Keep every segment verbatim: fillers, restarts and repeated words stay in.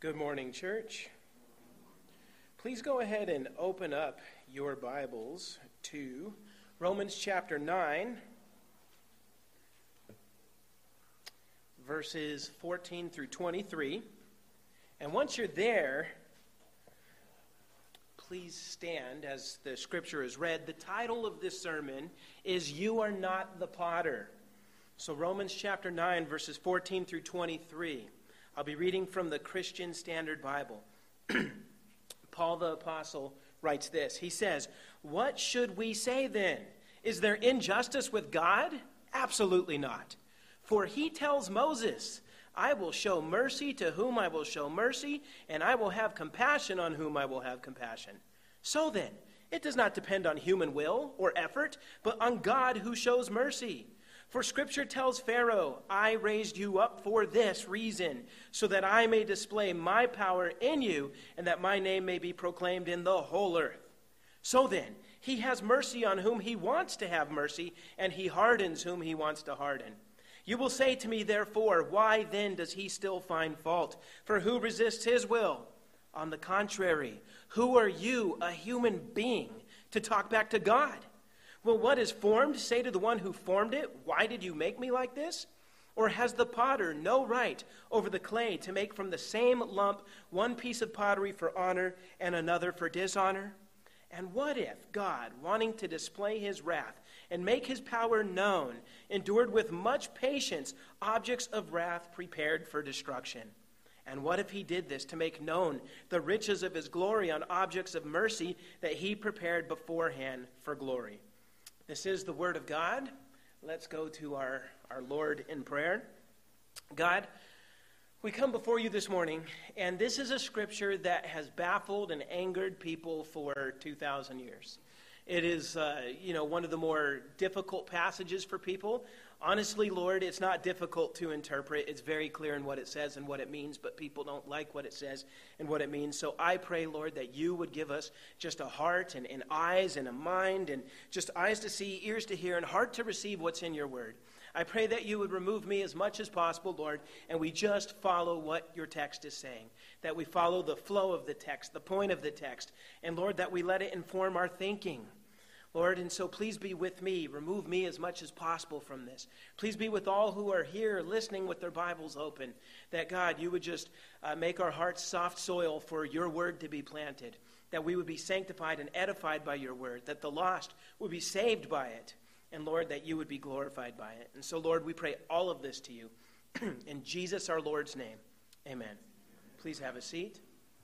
Good morning, church. Please go ahead and open up your Bibles to Romans chapter nine, verses fourteen through twenty-three. And once you're there, please stand as the scripture is read. The title of this sermon is "You Are Not the Potter." So Romans chapter nine, verses fourteen through twenty-three. I'll be reading from the Christian Standard Bible. Paul the Apostle writes this. He says, "What should we say then? Is there injustice with God? Absolutely not. For he tells Moses, 'I will show mercy to whom I will show mercy, and I will have compassion on whom I will have compassion.' So then, it does not depend on human will or effort, but on God who shows mercy. For Scripture tells Pharaoh, 'I raised you up for this reason, so that I may display my power in you, and that my name may be proclaimed in the whole earth.' So then, he has mercy on whom he wants to have mercy, and he hardens whom he wants to harden. You will say to me, therefore, why then does he still find fault? For who resists his will? On the contrary, who are you, a human being, to talk back to God? Will what is formed say to the one who formed it, 'Why did you make me like this?' Or has the potter no right over the clay to make from the same lump one piece of pottery for honor and another for dishonor? And what if God, wanting to display his wrath and make his power known, endured with much patience objects of wrath prepared for destruction? And what if he did this to make known the riches of his glory on objects of mercy that he prepared beforehand for glory?" This is the word of God. Let's go to our, our Lord in prayer. God, we come before you this morning, and this is a scripture that has baffled and angered people for two thousand years. It is, uh, you know, one of the more difficult passages for people. Honestly, Lord, it's not difficult to interpret. It's very clear in what it says and what it means, but people don't like what it says and what it means. So I pray, Lord, that you would give us just a heart and, and eyes and a mind and just eyes to see, ears to hear, and heart to receive what's in your word. I pray that you would remove me as much as possible, Lord, and we just follow what your text is saying, that we follow the flow of the text, the point of the text, and, Lord, that we let it inform our thinking. Lord, and so please be with me. Remove me as much as possible from this. Please be with all who are here listening with their Bibles open, that, God, you would just uh, make our hearts soft soil for your word to be planted, that we would be sanctified and edified by your word, that the lost would be saved by it, and, Lord, that you would be glorified by it. And so, Lord, we pray all of this to you. In Jesus our Lord's name, amen. Please have a seat.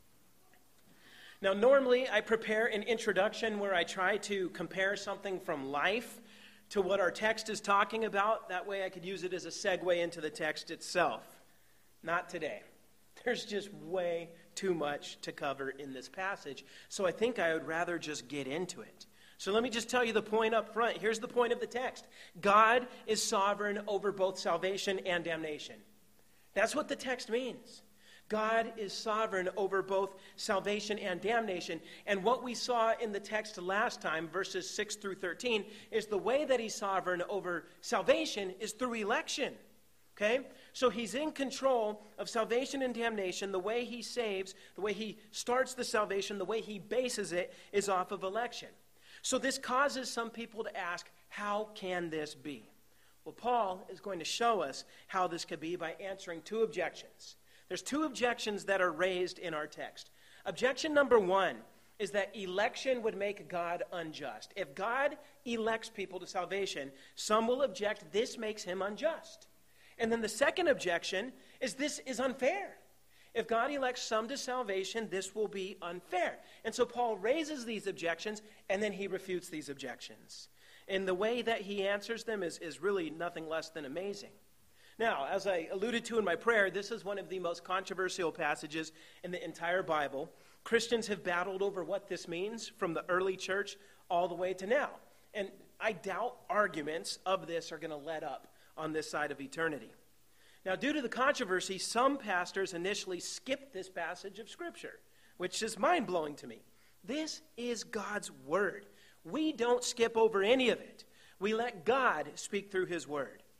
Now, normally I prepare an introduction where I try to compare something from life to what our text is talking about. That way I could use it as a segue into the text itself. Not today. There's just way too much to cover in this passage, so I think I would rather just get into it. So let me just tell you the point up front. Here's the point of the text. God is sovereign over both salvation and damnation. That's what the text means. God is sovereign over both salvation and damnation. And what we saw in the text last time, verses six through thirteen, is the way that he's sovereign over salvation is through election. Okay? So he's in control of salvation and damnation. The way he saves, the way he starts the salvation, the way he bases it is off of election. So this causes some people to ask, how can this be? Well, Paul is going to show us how this could be by answering two objections. There's two objections that are raised in our text. Objection number one is that election would make God unjust. If God elects people to salvation, some will object this makes him unjust. And then the second objection is this is unfair. If God elects some to salvation, this will be unfair. And so Paul raises these objections, and then he refutes these objections. And the way that he answers them is, is really nothing less than amazing. Now, as I alluded to in my prayer, this is one of the most controversial passages in the entire Bible. Christians have battled over what this means from the early church all the way to now. And I doubt arguments of this are going to let up on this side of eternity. Now, due to the controversy, some pastors initially skipped this passage of Scripture, which is mind-blowing to me. This is God's word. We don't skip over any of it. We let God speak through his word.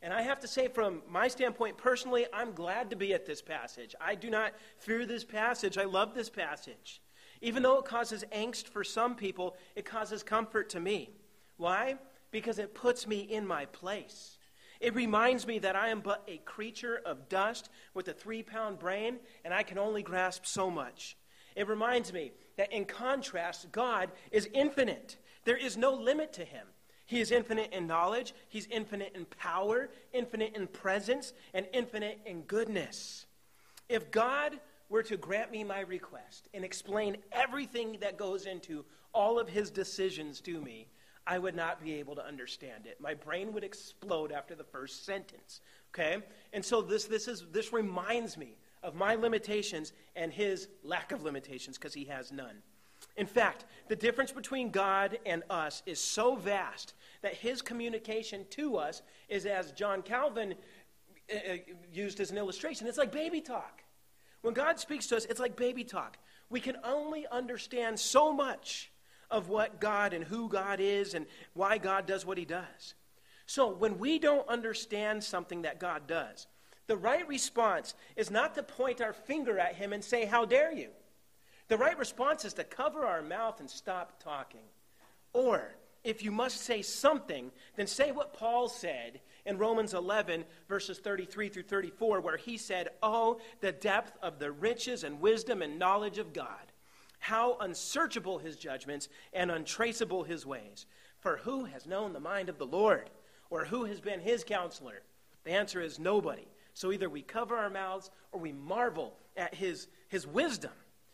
And I have to say, from my standpoint personally, I'm glad to be at this passage. I do not fear this passage. I love this passage. Even though it causes angst for some people, it causes comfort to me. Why? Because it puts me in my place. It reminds me that I am but a creature of dust with a three-pound brain, and I can only grasp so much. It reminds me that in contrast, God is infinite. There is no limit to him. He is infinite in knowledge, he's infinite in power, infinite in presence, and infinite in goodness. If God were to grant me my request and explain everything that goes into all of his decisions to me, I would not be able to understand it. My brain would explode after the first sentence, okay? And so this this is this reminds me of my limitations and his lack of limitations, because he has none. In fact, the difference between God and us is so vast that his communication to us is, as John Calvin uh, used as an illustration, it's like baby talk. When God speaks to us, it's like baby talk. We can only understand so much of what God and who God is and why God does what he does. So when we don't understand something that God does, the right response is not to point our finger at him and say, "How dare you?" The right response is to cover our mouth and stop talking. Or, if you must say something, then say what Paul said in Romans eleven, verses thirty-three through thirty-four, where he said, "Oh, the depth of the riches and wisdom and knowledge of God. How unsearchable his judgments and untraceable his ways. For who has known the mind of the Lord? Or who has been his counselor?" The answer is nobody. So either we cover our mouths or we marvel at his, his wisdom.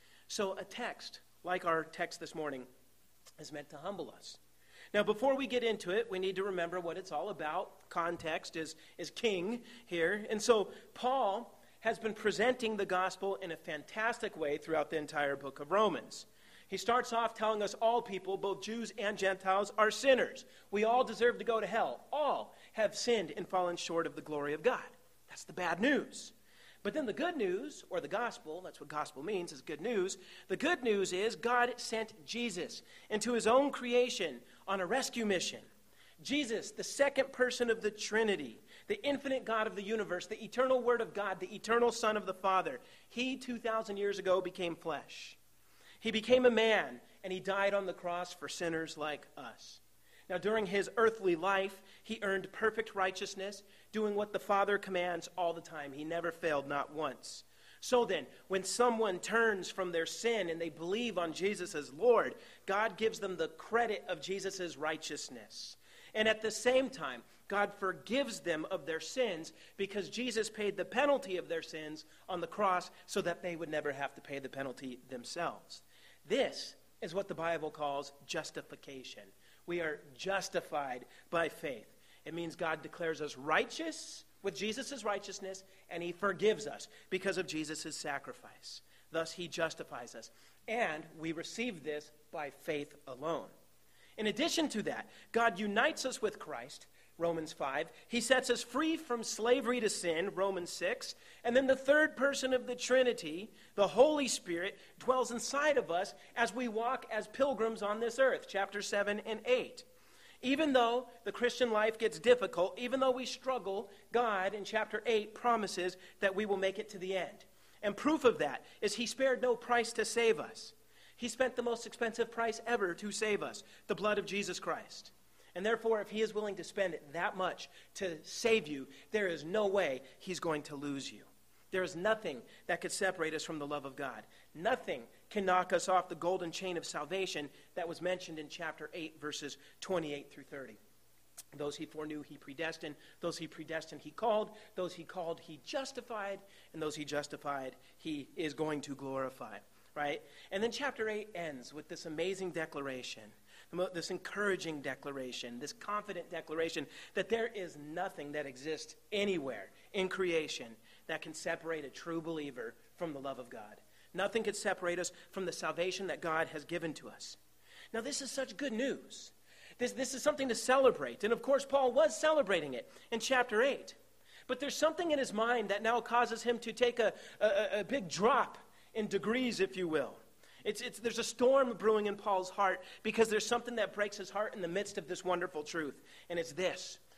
So a text, like our text this morning, is meant to humble us. Now, before we get into it, we need to remember what it's all about. Context is, is king here. And so Paul has been presenting the gospel in a fantastic way throughout the entire book of Romans. He starts off telling us all people, both Jews and Gentiles, are sinners. We all deserve to go to hell. All have sinned and fallen short of the glory of God. That's the bad news. But then the good news, or the gospel, that's what gospel means, is good news. The good news is God sent Jesus into his own creation on a rescue mission. Jesus, the second person of the Trinity, the infinite God of the universe, the eternal Word of God, the eternal Son of the Father, he two thousand years ago became flesh. He became a man, and he died on the cross for sinners like us. Now, during his earthly life, he earned perfect righteousness, doing what the Father commands all the time. He never failed, not once. So then, when someone turns from their sin and they believe on Jesus as Lord, God gives them the credit of Jesus' righteousness. And at the same time, God forgives them of their sins because Jesus paid the penalty of their sins on the cross so that they would never have to pay the penalty themselves. This is what the Bible calls justification. We are justified by faith. It means God declares us righteous with Jesus' righteousness, and he forgives us because of Jesus' sacrifice. Thus, he justifies us. And we receive this by faith alone. In addition to that, God unites us with Christ, Romans five. He sets us free from slavery to sin, Romans six. And then the third person of the Trinity, the Holy Spirit, dwells inside of us as we walk as pilgrims on this earth, chapter seven and eight. Even though the Christian life gets difficult, even though we struggle, God in chapter eight promises that we will make it to the end. And proof of that is he spared no price to save us. He spent the most expensive price ever to save us, the blood of Jesus Christ. And therefore, if he is willing to spend that much to save you, there is no way he's going to lose you. There is nothing that could separate us from the love of God. Nothing can knock us off the golden chain of salvation that was mentioned in chapter eight, verses twenty-eight through thirty. Those he foreknew, he predestined. Those he predestined, he called. Those he called, he justified. And those he justified, he is going to glorify. Right? And then chapter eight ends with this amazing declaration, this encouraging declaration, this confident declaration that there is nothing that exists anywhere in creation that can separate a true believer from the love of God. Nothing can separate us from the salvation that God has given to us. Now, this is such good news. This, this is something to celebrate. And of course, Paul was celebrating it in chapter eight. But there's something in his mind that now causes him to take a, a, a big drop in degrees, if you will. It's, it's, there's a storm brewing in Paul's heart because there's something that breaks his heart in the midst of this wonderful truth. And it's this.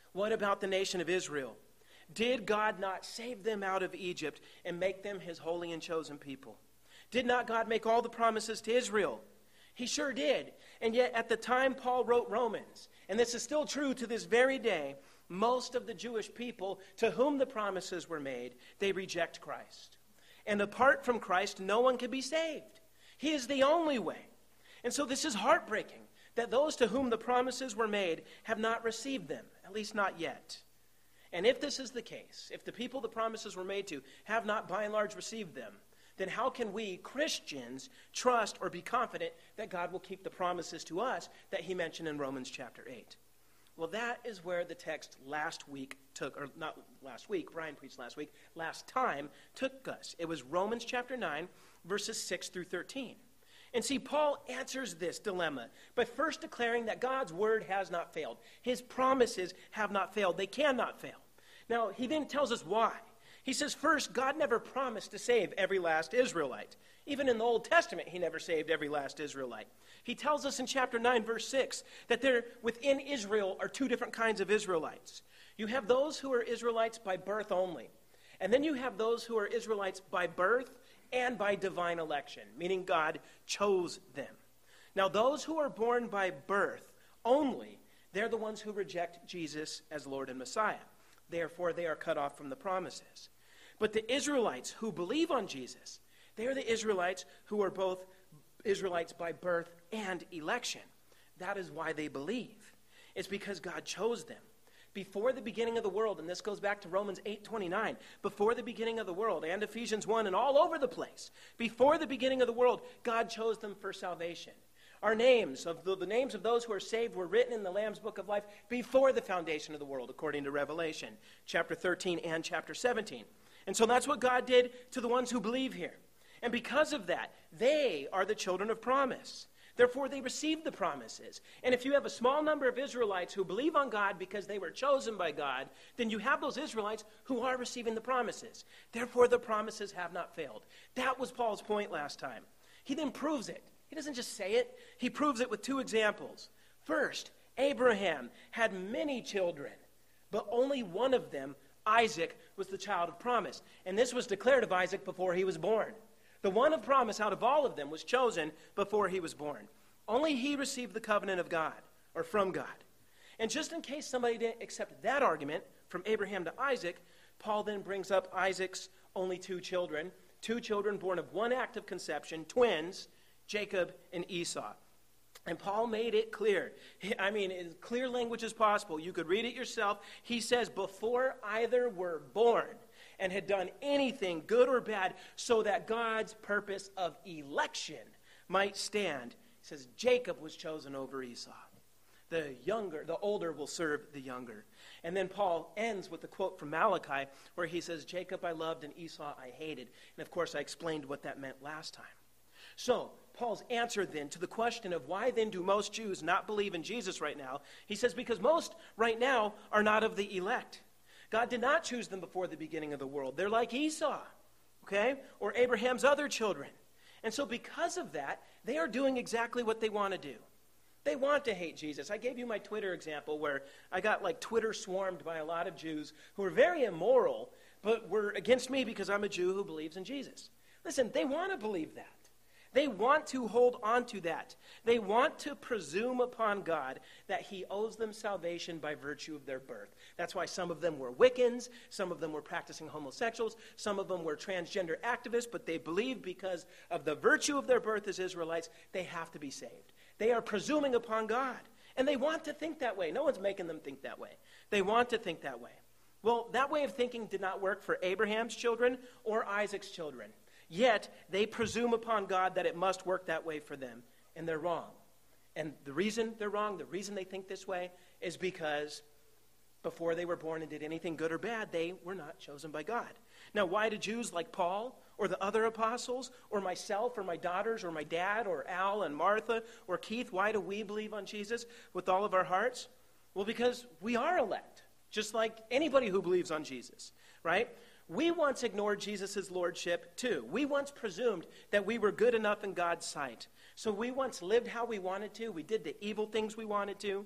What about the nation of Israel? Did God not save them out of Egypt and make them his holy and chosen people? Did not God make all the promises to Israel? He sure did. And yet at the time Paul wrote Romans, and this is still true to this very day, most of the Jewish people to whom the promises were made, they reject Christ. And apart from Christ, no one can be saved. He is the only way. And so this is heartbreaking that those to whom the promises were made have not received them, at least not yet. And if this is the case, if the people the promises were made to have not by and large received them, then how can we, Christians, trust or be confident that God will keep the promises to us that he mentioned in Romans chapter eight? Well, that is where the text last week took, or not last week, Brian preached last week, last time took us. It was Romans chapter nine, verses six through thirteen. And see, Paul answers this dilemma by first declaring that God's word has not failed. His promises have not failed. They cannot fail. Now, he then tells us why. He says, first, God never promised to save every last Israelite. Even in the Old Testament, he never saved every last Israelite. He tells us in chapter nine, verse six, that there within Israel are two different kinds of Israelites. You have those who are Israelites by birth only. And then you have those who are Israelites by birth and by divine election, meaning God chose them. Now, those who are born by birth only, they're the ones who reject Jesus as Lord and Messiah. Therefore, they are cut off from the promises. But the Israelites who believe on Jesus, they are the Israelites who are both Israelites by birth and election. That is why they believe. It's because God chose them. Before the beginning of the world, and this goes back to Romans eight twenty-nine, before the beginning of the world, and Ephesians one, and all over the place, before the beginning of the world, God chose them for salvation. Our names, of the, the names of those who are saved, were written in the Lamb's Book of Life before the foundation of the world, according to Revelation, chapter thirteen and chapter seventeen. And so that's what God did to the ones who believe here. And because of that, they are the children of promise. Therefore, they received the promises. And if you have a small number of Israelites who believe on God because they were chosen by God, then you have those Israelites who are receiving the promises. Therefore, the promises have not failed. That was Paul's point last time. He then proves it. He doesn't just say it. He proves it with two examples. First, Abraham had many children, but only one of them, Isaac, was the child of promise. And this was declared of Isaac before he was born. The one of promise out of all of them was chosen before he was born. Only he received the covenant of God, or from God. And just in case somebody didn't accept that argument from Abraham to Isaac, Paul then brings up Isaac's only two children, two children born of one act of conception, twins, Jacob and Esau. And Paul made it clear. I mean, in clear language as possible. You could read it yourself. He says, before either were born and had done anything good or bad, so that God's purpose of election might stand. He says, Jacob was chosen over Esau. The younger, the older will serve the younger. And then Paul ends with a quote from Malachi where he says, Jacob I loved and Esau I hated. And of course I explained what that meant last time. So Paul's answer then to the question of why then do most Jews not believe in Jesus right now, he says because most right now are not of the elect. God did not choose them before the beginning of the world. They're like Esau, okay, or Abraham's other children. And so because of that, they are doing exactly what they want to do. They want to hate Jesus. I gave you my Twitter example where I got like Twitter swarmed by a lot of Jews who are very immoral, but were against me because I'm a Jew who believes in Jesus. Listen, they want to believe that. They want to hold on to that. They want to presume upon God that he owes them salvation by virtue of their birth. That's why some of them were Wiccans, some of them were practicing homosexuals, some of them were transgender activists, but they believe because of the virtue of their birth as Israelites, they have to be saved. They are presuming upon God, and they want to think that way. No one's making them think that way. They want to think that way. Well, that way of thinking did not work for Abraham's children or Isaac's children. Yet, they presume upon God that it must work that way for them, and they're wrong. And the reason they're wrong, the reason they think this way, is because before they were born and did anything good or bad, they were not chosen by God. Now, why do Jews like Paul, or the other apostles, or myself, or my daughters, or my dad, or Al and Martha, or Keith, why do we believe on Jesus with all of our hearts? Well, because we are elect, just like anybody who believes on Jesus, right? We once ignored Jesus' lordship too. We once presumed that we were good enough in God's sight. So we once lived how we wanted to. We did the evil things we wanted to.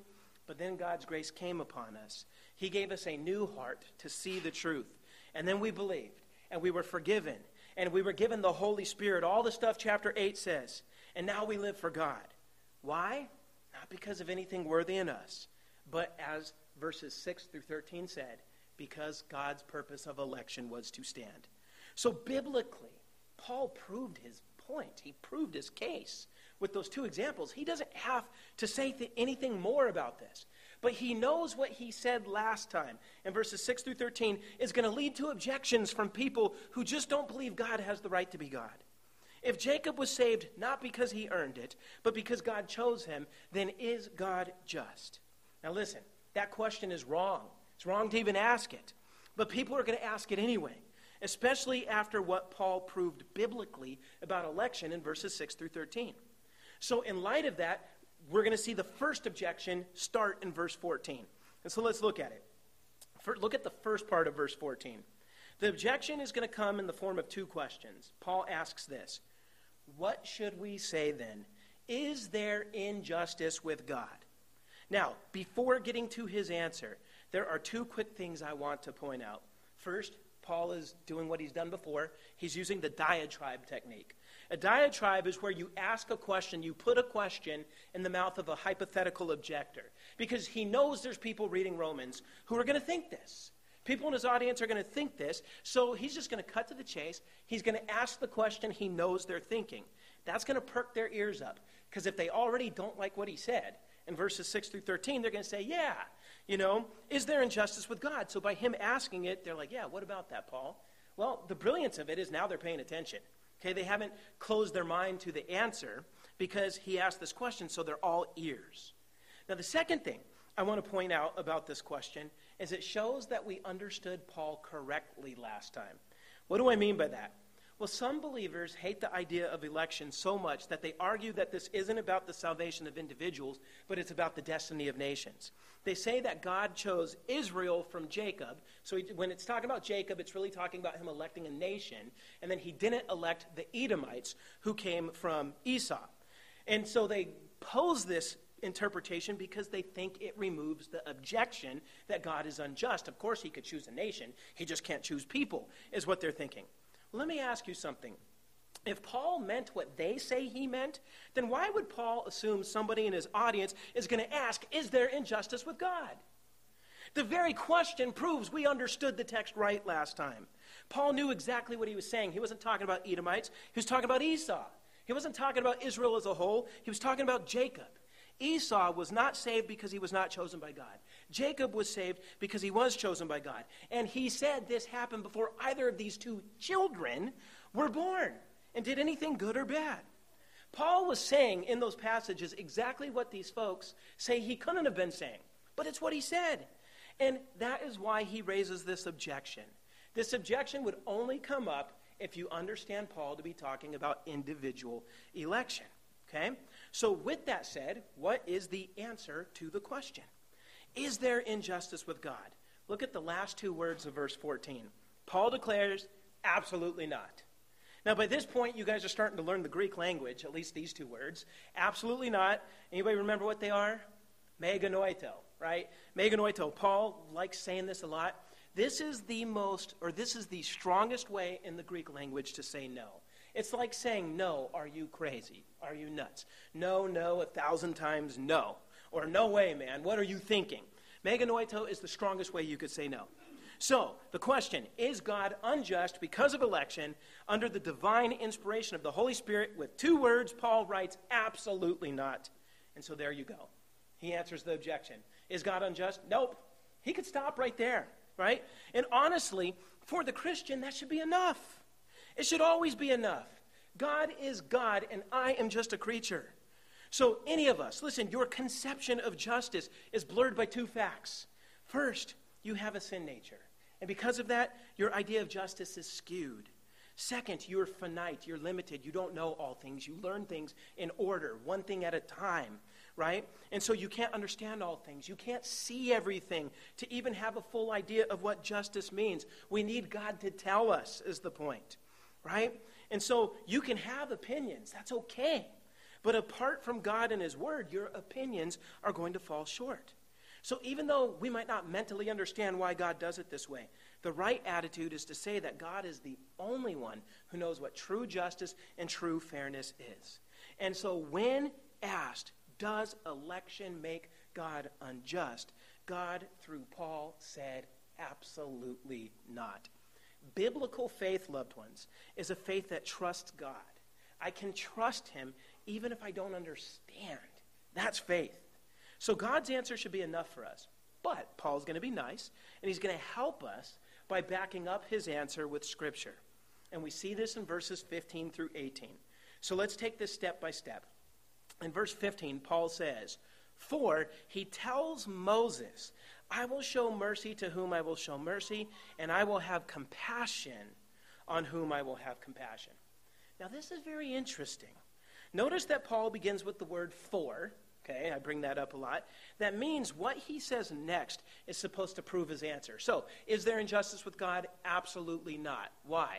But then God's grace came upon us. He gave us a new heart to see the truth. And then we believed, and we were forgiven, and we were given the Holy Spirit, all the stuff chapter eight says. And now we live for God. Why? Not because of anything worthy in us, but as verses six through thirteen said, because God's purpose of election was to stand. So biblically, Paul proved his point. He proved his case with those two examples. He doesn't have to say th- anything more about this. But he knows what he said last time in verses six through thirteen is going to lead to objections from people who just don't believe God has the right to be God. If Jacob was saved not because he earned it, but because God chose him, then is God just? Now listen, that question is wrong. It's wrong to even ask it. But people are going to ask it anyway, especially after what Paul proved biblically about election in verses six through thirteen. So in light of that, we're going to see the first objection start in verse fourteen. And so let's look at it. For, look at the first part of verse fourteen. The objection is going to come in the form of two questions. Paul asks this: what should we say then? Is there injustice with God? Now, before getting to his answer, there are two quick things I want to point out. First, Paul is doing what he's done before. He's using the diatribe technique. A diatribe is where you ask a question, you put a question in the mouth of a hypothetical objector. Because he knows there's people reading Romans who are going to think this. People in his audience are going to think this, so he's just going to cut to the chase. He's going to ask the question he knows they're thinking. That's going to perk their ears up, because if they already don't like what he said, in verses six through thirteen, they're going to say, yeah, you know, is there injustice with God? So by him asking it, they're like, yeah, what about that, Paul? Well, the brilliance of it is now they're paying attention. Okay, they haven't closed their mind to the answer because he asked this question, so they're all ears. Now, the second thing I want to point out about this question is it shows that we understood Paul correctly last time. What do I mean by that? Well, some believers hate the idea of election so much that they argue that this isn't about the salvation of individuals, but it's about the destiny of nations. They say that God chose Israel from Jacob. So he, when it's talking about Jacob, it's really talking about him electing a nation. And then he didn't elect the Edomites who came from Esau. And so they pose this interpretation because they think it removes the objection that God is unjust. Of course, he could choose a nation. He just can't choose people, is what they're thinking. Let me ask you something. If Paul meant what they say he meant, then why would Paul assume somebody in his audience is going to ask, is there injustice with God? The very question proves we understood the text right last time. Paul knew exactly what he was saying. He wasn't talking about Edomites. He was talking about Esau. He wasn't talking about Israel as a whole. He was talking about Jacob. Esau was not saved because he was not chosen by God. Jacob was saved because he was chosen by God. And he said this happened before either of these two children were born and did anything good or bad. Paul was saying in those passages exactly what these folks say he couldn't have been saying. But it's what he said. And that is why he raises this objection. This objection would only come up if you understand Paul to be talking about individual election. Okay? So with that said, what is the answer to the question? Is there injustice with God? Look at the last two words of verse fourteen. Paul declares, absolutely not. Now, by this point, you guys are starting to learn the Greek language, at least these two words. Absolutely not. Anybody remember what they are? Meganoito, right? Meganoito. Paul likes saying this a lot. This is the most, or this is the strongest way in the Greek language to say no. It's like saying, no, are you crazy? Are you nuts? No, no, a thousand times no. Or no way, man, what are you thinking? Meganoito is the strongest way you could say no. So, the question, is God unjust because of election under the divine inspiration of the Holy Spirit? With two words, Paul writes, absolutely not. And so there you go. He answers the objection. Is God unjust? Nope. He could stop right there, right? And honestly, for the Christian, that should be enough. It should always be enough. God is God, and I am just a creature. So any of us, listen, your conception of justice is blurred by two facts. First, you have a sin nature. And because of that, your idea of justice is skewed. Second, you're finite, you're limited. You don't know all things. You learn things in order, one thing at a time, right? And so you can't understand all things. You can't see everything to even have a full idea of what justice means. We need God to tell us, is the point. Right? And so you can have opinions. That's okay. But apart from God and his word, your opinions are going to fall short. So even though we might not mentally understand why God does it this way, the right attitude is to say that God is the only one who knows what true justice and true fairness is. And so when asked, does election make God unjust? God, through Paul, said, absolutely not. Biblical faith, loved ones, is a faith that trusts God. I can trust him even if I don't understand. That's faith. So God's answer should be enough for us. But Paul's going to be nice, and he's going to help us by backing up his answer with Scripture. And we see this in verses fifteen through eighteen. So let's take this step by step. In verse fifteen, Paul says, "For he tells Moses, I will show mercy to whom I will show mercy, and I will have compassion on whom I will have compassion." Now this is very interesting. Notice that Paul begins with the word "for." Okay, I bring that up a lot. That means what he says next is supposed to prove his answer. So, is there injustice with God? Absolutely not. Why?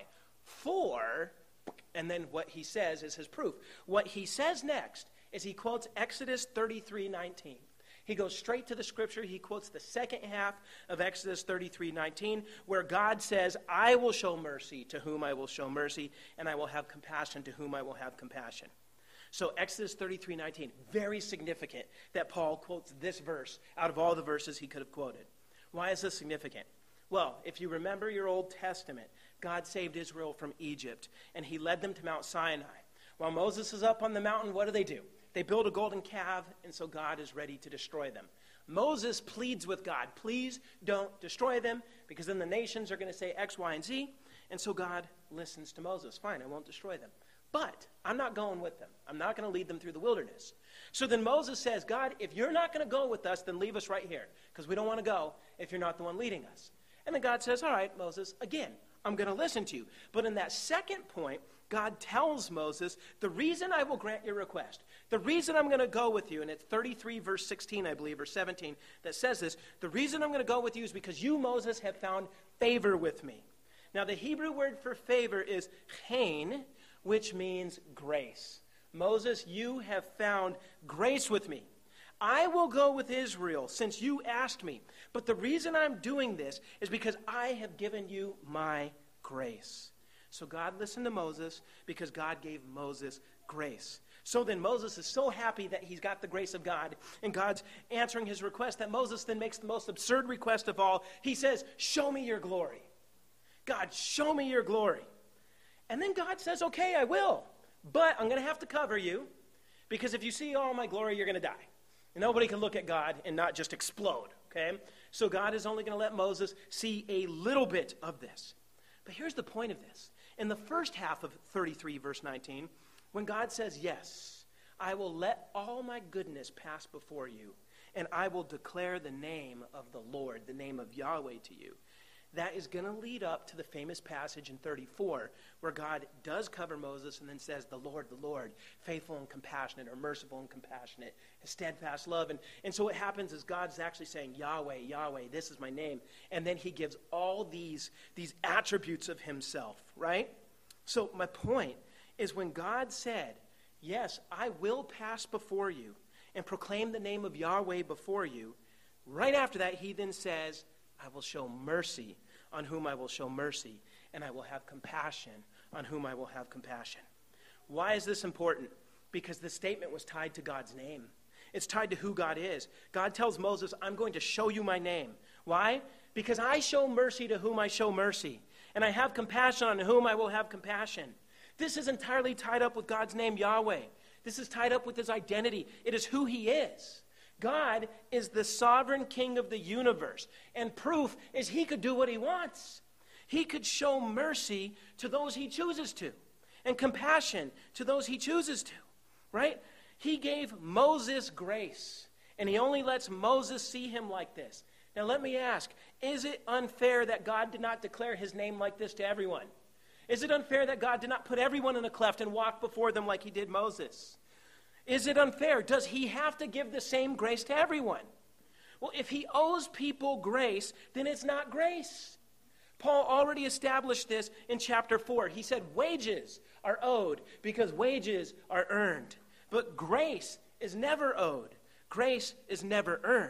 For, and then what he says is his proof. What he says next is he quotes Exodus thirty-three nineteen. He goes straight to the Scripture. He quotes the second half of Exodus thirty-three nineteen, where God says, I will show mercy to whom I will show mercy, and I will have compassion to whom I will have compassion. So Exodus thirty-three nineteen, very significant that Paul quotes this verse out of all the verses he could have quoted. Why is this significant? Well, if you remember your Old Testament, God saved Israel from Egypt, and he led them to Mount Sinai. While Moses is up on the mountain, what do they do? They build a golden calf, and so God is ready to destroy them. Moses pleads with God, please don't destroy them, because then the nations are going to say X, Y, and Z, and so God listens to Moses. Fine, I won't destroy them. But I'm not going with them. I'm not going to lead them through the wilderness. So then Moses says, God, if you're not going to go with us, then leave us right here, because we don't want to go if you're not the one leading us. And then God says, all right, Moses, again, I'm going to listen to you. But in that second point, God tells Moses, the reason I will grant your request, the reason I'm going to go with you, and it's thirty-three verse sixteen, I believe, or seventeen, that says this, the reason I'm going to go with you is because you, Moses, have found favor with me. Now, the Hebrew word for favor is chen, which means grace. Moses, you have found grace with me. I will go with Israel since you asked me. But the reason I'm doing this is because I have given you my grace. So God listened to Moses because God gave Moses grace. So then Moses is so happy that he's got the grace of God and God's answering his request that Moses then makes the most absurd request of all. He says, show me your glory. God, show me your glory. And then God says, okay, I will, but I'm going to have to cover you because if you see all my glory, you're going to die. And nobody can look at God and not just explode, okay? So God is only going to let Moses see a little bit of this. But here's the point of this. In the first half of thirty-three, verse nineteen, when God says, yes, I will let all my goodness pass before you, and I will declare the name of the Lord, the name of Yahweh to you. That is going to lead up to the famous passage in thirty-four where God does cover Moses and then says, the Lord, the Lord, faithful and compassionate, or merciful and compassionate, his steadfast love. And, and so what happens is God's actually saying, Yahweh, Yahweh, this is my name. And then he gives all these, these attributes of himself, right? So my point is when God said, yes, I will pass before you and proclaim the name of Yahweh before you, right after that he then says, I will show mercy on whom I will show mercy, and I will have compassion on whom I will have compassion. Why is this important? Because the statement was tied to God's name. It's tied to who God is. God tells Moses, I'm going to show you my name. Why? Because I show mercy to whom I show mercy, and I have compassion on whom I will have compassion. This is entirely tied up with God's name, Yahweh. This is tied up with his identity. It is who he is. God is the sovereign king of the universe, and proof is he could do what he wants. He could show mercy to those he chooses to, and compassion to those he chooses to, right? He gave Moses grace, and he only lets Moses see him like this. Now let me ask, is it unfair that God did not declare his name like this to everyone? Is it unfair that God did not put everyone in a cleft and walk before them like he did Moses? Is it unfair? Does he have to give the same grace to everyone? Well, if he owes people grace, then it's not grace. Paul already established this in chapter four. He said wages are owed because wages are earned. But grace is never owed. Grace is never earned.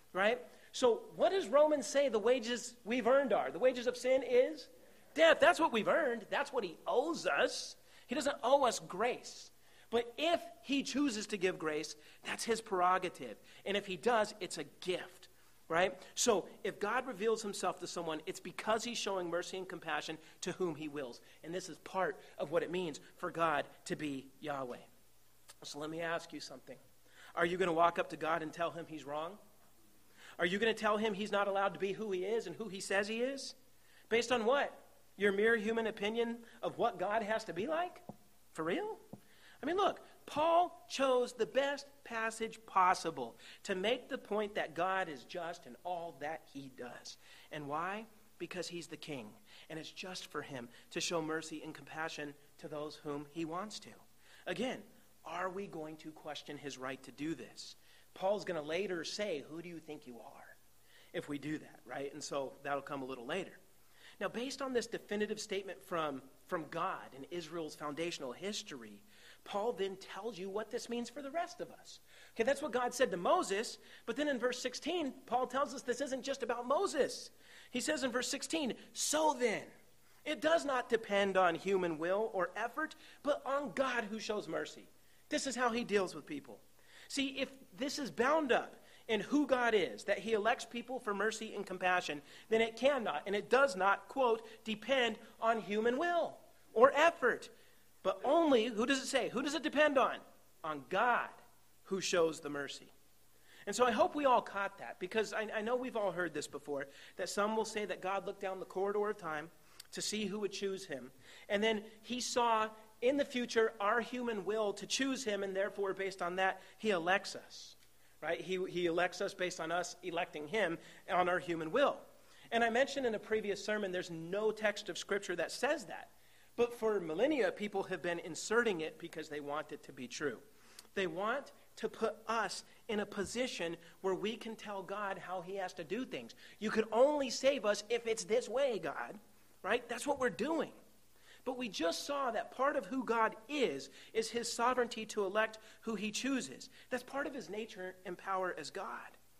right? So what does Romans say the wages we've earned are? The wages of sin is death. That's what we've earned. That's what he owes us. He doesn't owe us grace. But if he chooses to give grace, that's his prerogative. And if he does, it's a gift, right? So if God reveals himself to someone, it's because he's showing mercy and compassion to whom he wills. And this is part of what it means for God to be Yahweh. So let me ask you something. Are you going to walk up to God and tell him he's wrong? Are you going to tell him he's not allowed to be who he is and who he says he is? Based on what? Your mere human opinion of what God has to be like? For real? I mean, look, Paul chose the best passage possible to make the point that God is just in all that he does. And why? Because he's the king. And it's just for him to show mercy and compassion to those whom he wants to. Again, are we going to question his right to do this? Paul's going to later say, who do you think you are? If we do that, right? And so that'll come a little later. Now, based on this definitive statement from, from God in Israel's foundational history, Paul then tells you what this means for the rest of us. Okay, that's what God said to Moses, but then in verse sixteen, Paul tells us this isn't just about Moses. He says in verse sixteen, so then, it does not depend on human will or effort, but on God who shows mercy. This is how he deals with people. See, if this is bound up in who God is, that he elects people for mercy and compassion, then it cannot, and it does not, quote, depend on human will or effort. But only, who does it say? Who does it depend on? On God who shows the mercy. And so I hope we all caught that, because I, I know we've all heard this before, that some will say that God looked down the corridor of time to see who would choose him. And then he saw in the future our human will to choose him, and therefore based on that, he elects us. Right? He, he elects us based on us electing him on our human will. And I mentioned in a previous sermon, there's no text of Scripture that says that. But for millennia, people have been inserting it because they want it to be true. They want to put us in a position where we can tell God how he has to do things. You can only save us if it's this way, God. Right? That's what we're doing. But we just saw that part of who God is, is his sovereignty to elect who he chooses. That's part of his nature and power as God.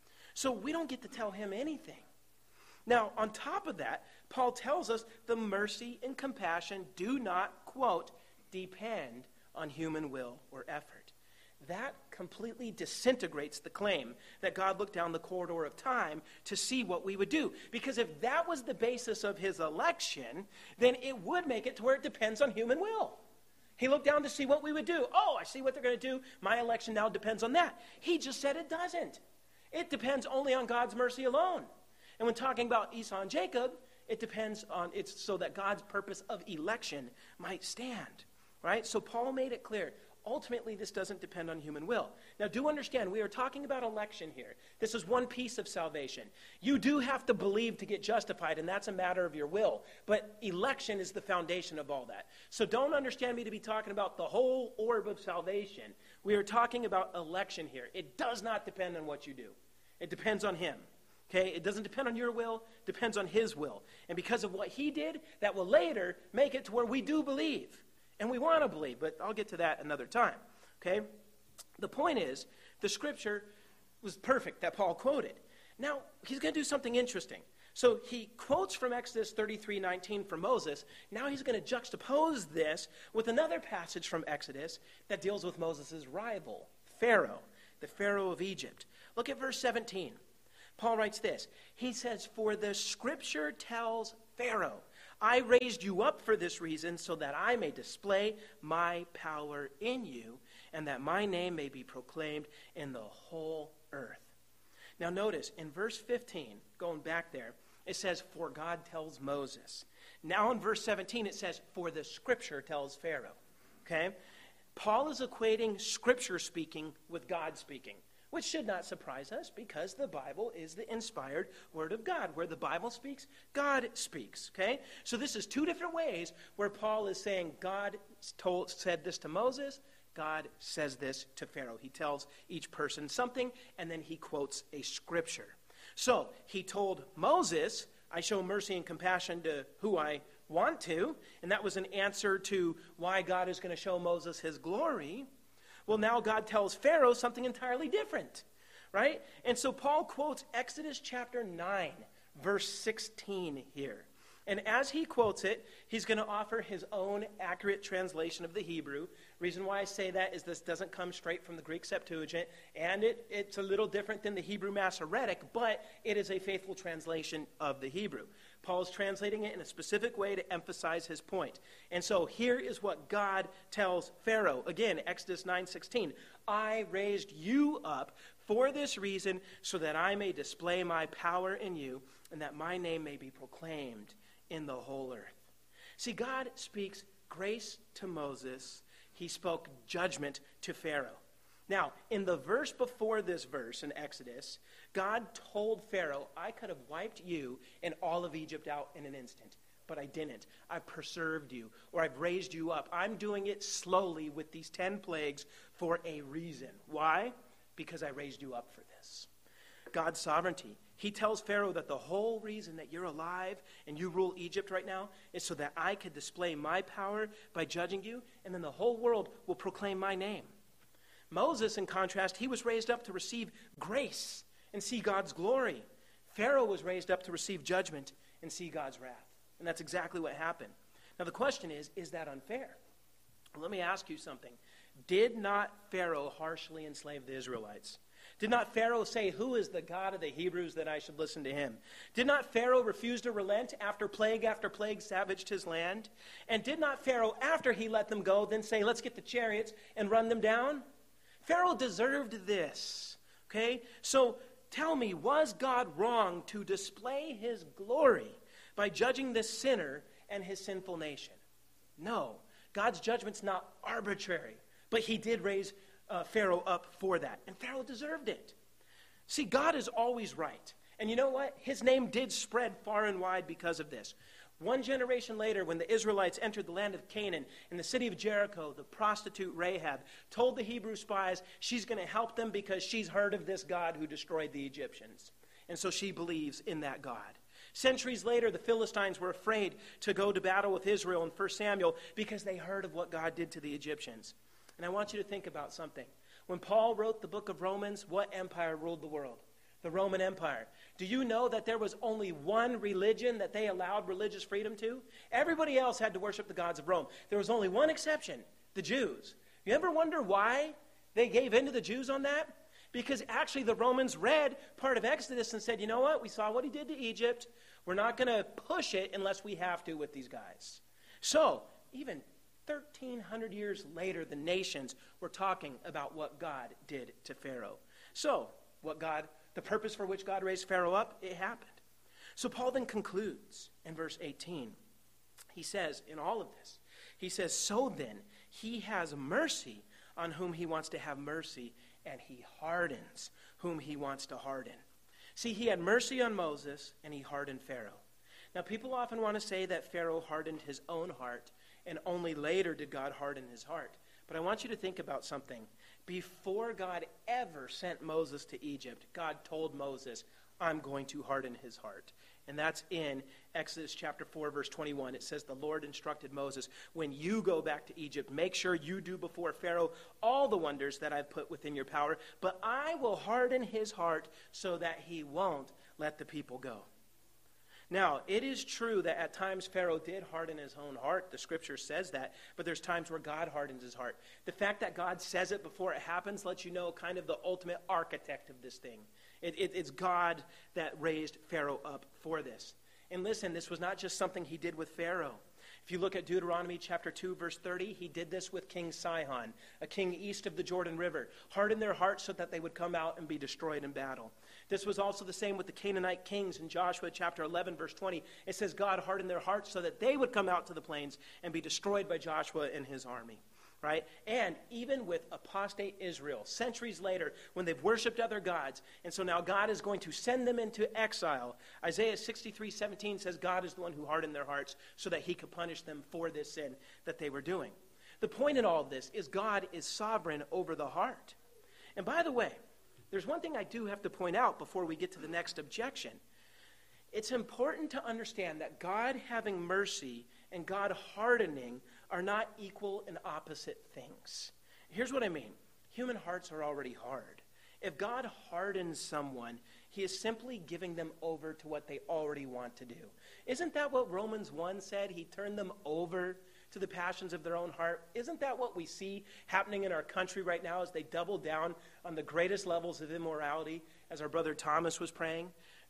So we don't get to tell him anything. Now, on top of that, Paul tells us the mercy and compassion do not, quote, depend on human will or effort. That completely disintegrates the claim that God looked down the corridor of time to see what we would do. Because if that was the basis of his election, then it would make it to where it depends on human will. He looked down to see what we would do. Oh, I see what they're going to do. My election now depends on that. He just said it doesn't. It depends only on God's mercy alone. And when talking about Esau and Jacob, it depends on, it's so that God's purpose of election might stand, right? So Paul made it clear, ultimately this doesn't depend on human will. Now do understand, we are talking about election here. This is one piece of salvation. You do have to believe to get justified, and that's a matter of your will. But election is the foundation of all that. So don't understand me to be talking about the whole orb of salvation. We are talking about election here. It does not depend on what you do. It depends on him. Okay, it doesn't depend on your will, it depends on his will. And because of what he did, that will later make it to where we do believe. And we want to believe, but I'll get to that another time. Okay? The point is, the scripture was perfect that Paul quoted. Now, he's going to do something interesting. So he quotes from Exodus thirty-three nineteen from Moses. Now he's going to juxtapose this with another passage from Exodus that deals with Moses' rival, Pharaoh, the Pharaoh of Egypt. Look at verse seventeen. Paul writes this. He says, for the scripture tells Pharaoh, I raised you up for this reason, so that I may display my power in you, and that my name may be proclaimed in the whole earth. Now notice, in verse fifteen, going back there, it says, for God tells Moses. Now in verse seventeen, it says, for the scripture tells Pharaoh. Okay? Paul is equating scripture speaking with God speaking, which should not surprise us because the Bible is the inspired word of God. Where the Bible speaks, God speaks, okay? So this is two different ways where Paul is saying God told, said this to Moses, God says this to Pharaoh. He tells each person something, and then he quotes a scripture. So he told Moses, I show mercy and compassion to who I want to, and that was an answer to why God is going to show Moses his glory. Well, now God tells Pharaoh something entirely different, right? And so Paul quotes Exodus chapter nine, verse sixteen here. And as he quotes it, he's going to offer his own accurate translation of the Hebrew. Reason why I say that is this doesn't come straight from the Greek Septuagint, and it, it's a little different than the Hebrew Masoretic, but it is a faithful translation of the Hebrew. Paul's translating it in a specific way to emphasize his point. And so here is what God tells Pharaoh. Again, Exodus nine sixteen. I raised you up for this reason, so that I may display my power in you, and that my name may be proclaimed in the whole earth. See, God speaks grace to Moses. He spoke judgment to Pharaoh. Now, in the verse before this verse in Exodus, God told Pharaoh, I could have wiped you and all of Egypt out in an instant, but I didn't. I've preserved you, or I've raised you up. I'm doing it slowly with these ten plagues for a reason. Why? Because I raised you up for this. God's sovereignty. He tells Pharaoh that the whole reason that you're alive and you rule Egypt right now is so that I could display my power by judging you, and then the whole world will proclaim my name. Moses, in contrast, he was raised up to receive grace and see God's glory. Pharaoh was raised up to receive judgment and see God's wrath. And that's exactly what happened. Now the question is, is that unfair? Well, let me ask you something. Did not Pharaoh harshly enslave the Israelites? Did not Pharaoh say, who is the God of the Hebrews that I should listen to him? Did not Pharaoh refuse to relent after plague after plague savaged his land? And did not Pharaoh, after he let them go, then say, let's get the chariots and run them down? Pharaoh deserved this, okay? So tell me, was God wrong to display his glory by judging this sinner and his sinful nation? No. God's judgment's not arbitrary, but he did raise Uh, Pharaoh up for that. And Pharaoh deserved it. See, God is always right. And you know what? His name did spread far and wide because of this. One generation later, when the Israelites entered the land of Canaan, in the city of Jericho, the prostitute Rahab told the Hebrew spies she's going to help them because she's heard of this God who destroyed the Egyptians. And so she believes in that God. Centuries later, the Philistines were afraid to go to battle with Israel in First Samuel because they heard of what God did to the Egyptians. And I want you to think about something. When Paul wrote the book of Romans, what empire ruled the world? The Roman Empire. Do you know that there was only one religion that they allowed religious freedom to? Everybody else had to worship the gods of Rome. There was only one exception, the Jews. You ever wonder why they gave in to the Jews on that? Because actually the Romans read part of Exodus and said, you know what? We saw what he did to Egypt. We're not going to push it unless we have to with these guys. So, even thirteen hundred years later, the nations were talking about what God did to Pharaoh. So, what God, the purpose for which God raised Pharaoh up, it happened. So Paul then concludes in verse eighteen. He says, in all of this, he says, so then, he has mercy on whom he wants to have mercy, and he hardens whom he wants to harden. See, he had mercy on Moses, and he hardened Pharaoh. Now, people often want to say that Pharaoh hardened his own heart, and only later did God harden his heart. But I want you to think about something. Before God ever sent Moses to Egypt, God told Moses, I'm going to harden his heart. And that's in Exodus chapter four, verse twenty-one. It says, the Lord instructed Moses, when you go back to Egypt, make sure you do before Pharaoh all the wonders that I've put within your power, but I will harden his heart so that he won't let the people go. Now, it is true that at times Pharaoh did harden his own heart. The scripture says that, but there's times where God hardens his heart. The fact that God says it before it happens lets you know kind of the ultimate architect of this thing. It, it, it's God that raised Pharaoh up for this. And listen, this was not just something he did with Pharaoh. If you look at Deuteronomy chapter two, verse thirty, he did this with King Sihon, a king east of the Jordan River, hardened their hearts so that they would come out and be destroyed in battle. This was also the same with the Canaanite kings in Joshua chapter eleven, verse twenty. It says God hardened their hearts so that they would come out to the plains and be destroyed by Joshua and his army. Right? And even with apostate Israel, centuries later, when they've worshipped other gods, and so now God is going to send them into exile. Isaiah sixty-three seventeen says God is the one who hardened their hearts so that he could punish them for this sin that they were doing. The point in all of this is God is sovereign over the heart. And by the way, there's one thing I do have to point out before we get to the next objection. It's important to understand that God having mercy and God hardening are not equal and opposite things. Here's what I mean. Human hearts are already hard. If God hardens someone, he is simply giving them over to what they already want to do. Isn't that what Romans one said? He turned them over to the passions of their own heart. Isn't that what we see happening in our country right now as they double down on the greatest levels of immorality, as our brother Thomas was praying?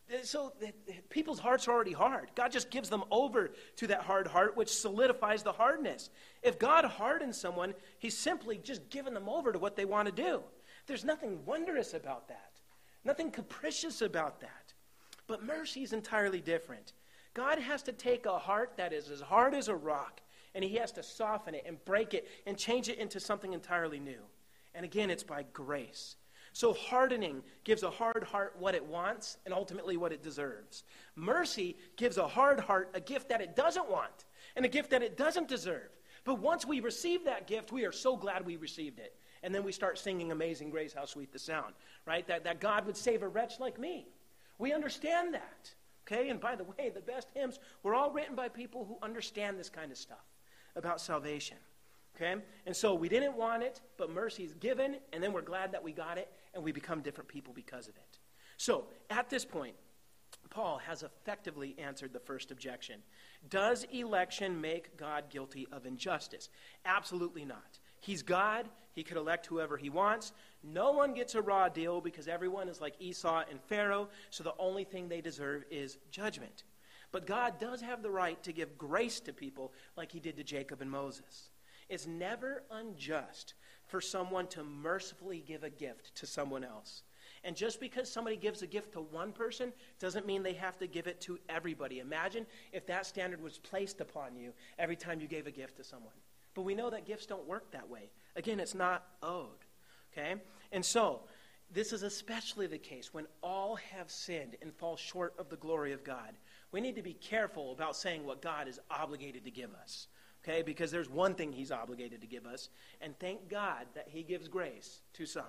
So people's hearts are already hard. God just gives them over to that hard heart, which solidifies the hardness. If God hardens someone, he's simply just giving them over to what they want to do. There's nothing wondrous about that. Nothing capricious about that. But mercy is entirely different. God has to take a heart that is as hard as a rock, and he has to soften it and break it and change it into something entirely new. And again, it's by grace. So hardening gives a hard heart what it wants and ultimately what it deserves. Mercy gives a hard heart a gift that it doesn't want and a gift that it doesn't deserve. But once we receive that gift, we are so glad we received it. And then we start singing Amazing Grace, how sweet the sound, right? That, that God would save a wretch like me. We understand that, okay? And by the way, the best hymns were all written by people who understand this kind of stuff about salvation, okay? And so we didn't want it, but mercy is given, and then we're glad that we got it, and we become different people because of it. So at this point, Paul has effectively answered the first objection. Does election make God guilty of injustice? Absolutely not. He's God. He could elect whoever he wants. No one gets a raw deal because everyone is like Esau and Pharaoh, so the only thing they deserve is judgment. But God does have the right to give grace to people like he did to Jacob and Moses. It's never unjust for someone to mercifully give a gift to someone else. And just because somebody gives a gift to one person doesn't mean they have to give it to everybody. Imagine if that standard was placed upon you every time you gave a gift to someone. But we know that gifts don't work that way. Again, it's not owed. Okay? And so, this is especially the case when all have sinned and fall short of the glory of God. We need to be careful about saying what God is obligated to give us. Okay? Because there's one thing he's obligated to give us, and thank God that he gives grace to some.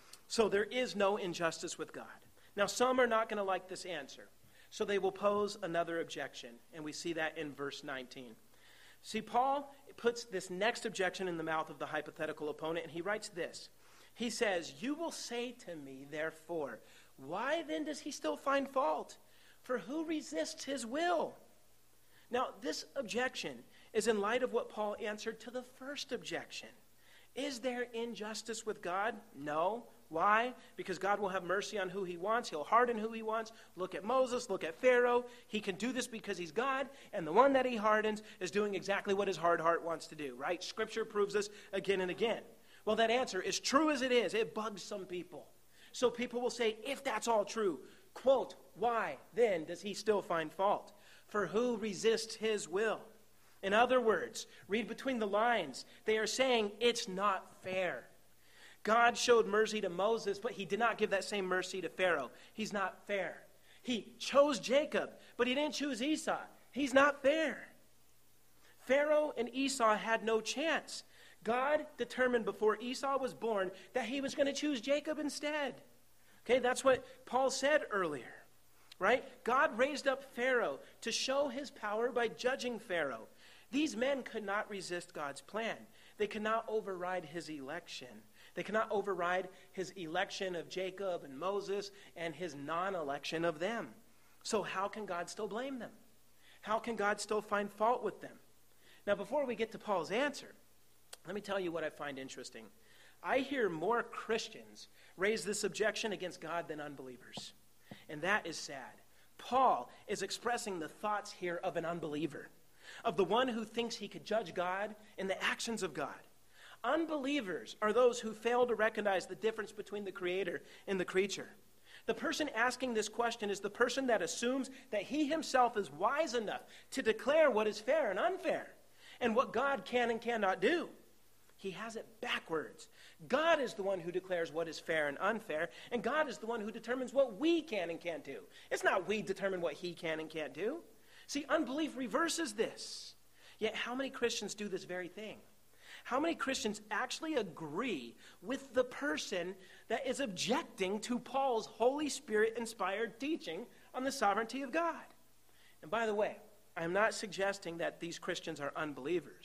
So there is no injustice with God. Now, some are not going to like this answer, so they will pose another objection, and we see that in verse nineteen. See, Paul puts this next objection in the mouth of the hypothetical opponent, and he writes this. He says, "You will say to me, therefore, why then does he still find fault? For who resists his will?" Now, this objection is in light of what Paul answered to the first objection. Is there injustice with God? No. Why? Because God will have mercy on who he wants. He'll harden who he wants. Look at Moses. Look at Pharaoh. He can do this because he's God, and the one that he hardens is doing exactly what his hard heart wants to do, right? Scripture proves this again and again. Well, that answer, as true as it is, it bugs some people. So people will say, if that's all true, quote, why then does he still find fault? For who resists his will? In other words, read between the lines. They are saying it's not fair. God showed mercy to Moses, but he did not give that same mercy to Pharaoh. He's not fair. He chose Jacob, but he didn't choose Esau. He's not fair. Pharaoh and Esau had no chance. God determined before Esau was born that he was going to choose Jacob instead. Okay, that's what Paul said earlier, right? God raised up Pharaoh to show his power by judging Pharaoh. These men could not resist God's plan. They could not override his election. They cannot override his election of Jacob and Moses and his non-election of them. So how can God still blame them? How can God still find fault with them? Now, before we get to Paul's answer, let me tell you what I find interesting. I hear more Christians raise this objection against God than unbelievers. And that is sad. Paul is expressing the thoughts here of an unbeliever, of the one who thinks he could judge God in the actions of God. Unbelievers are those who fail to recognize the difference between the Creator and the creature. The person asking this question is the person that assumes that he himself is wise enough to declare what is fair and unfair and what God can and cannot do. He has it backwards. God is the one who declares what is fair and unfair, and God is the one who determines what we can and can't do. It's not we determine what he can and can't do. See, unbelief reverses this. Yet how many Christians do this very thing? How many Christians actually agree with the person that is objecting to Paul's Holy Spirit-inspired teaching on the sovereignty of God? And by the way, I am not suggesting that these Christians are unbelievers.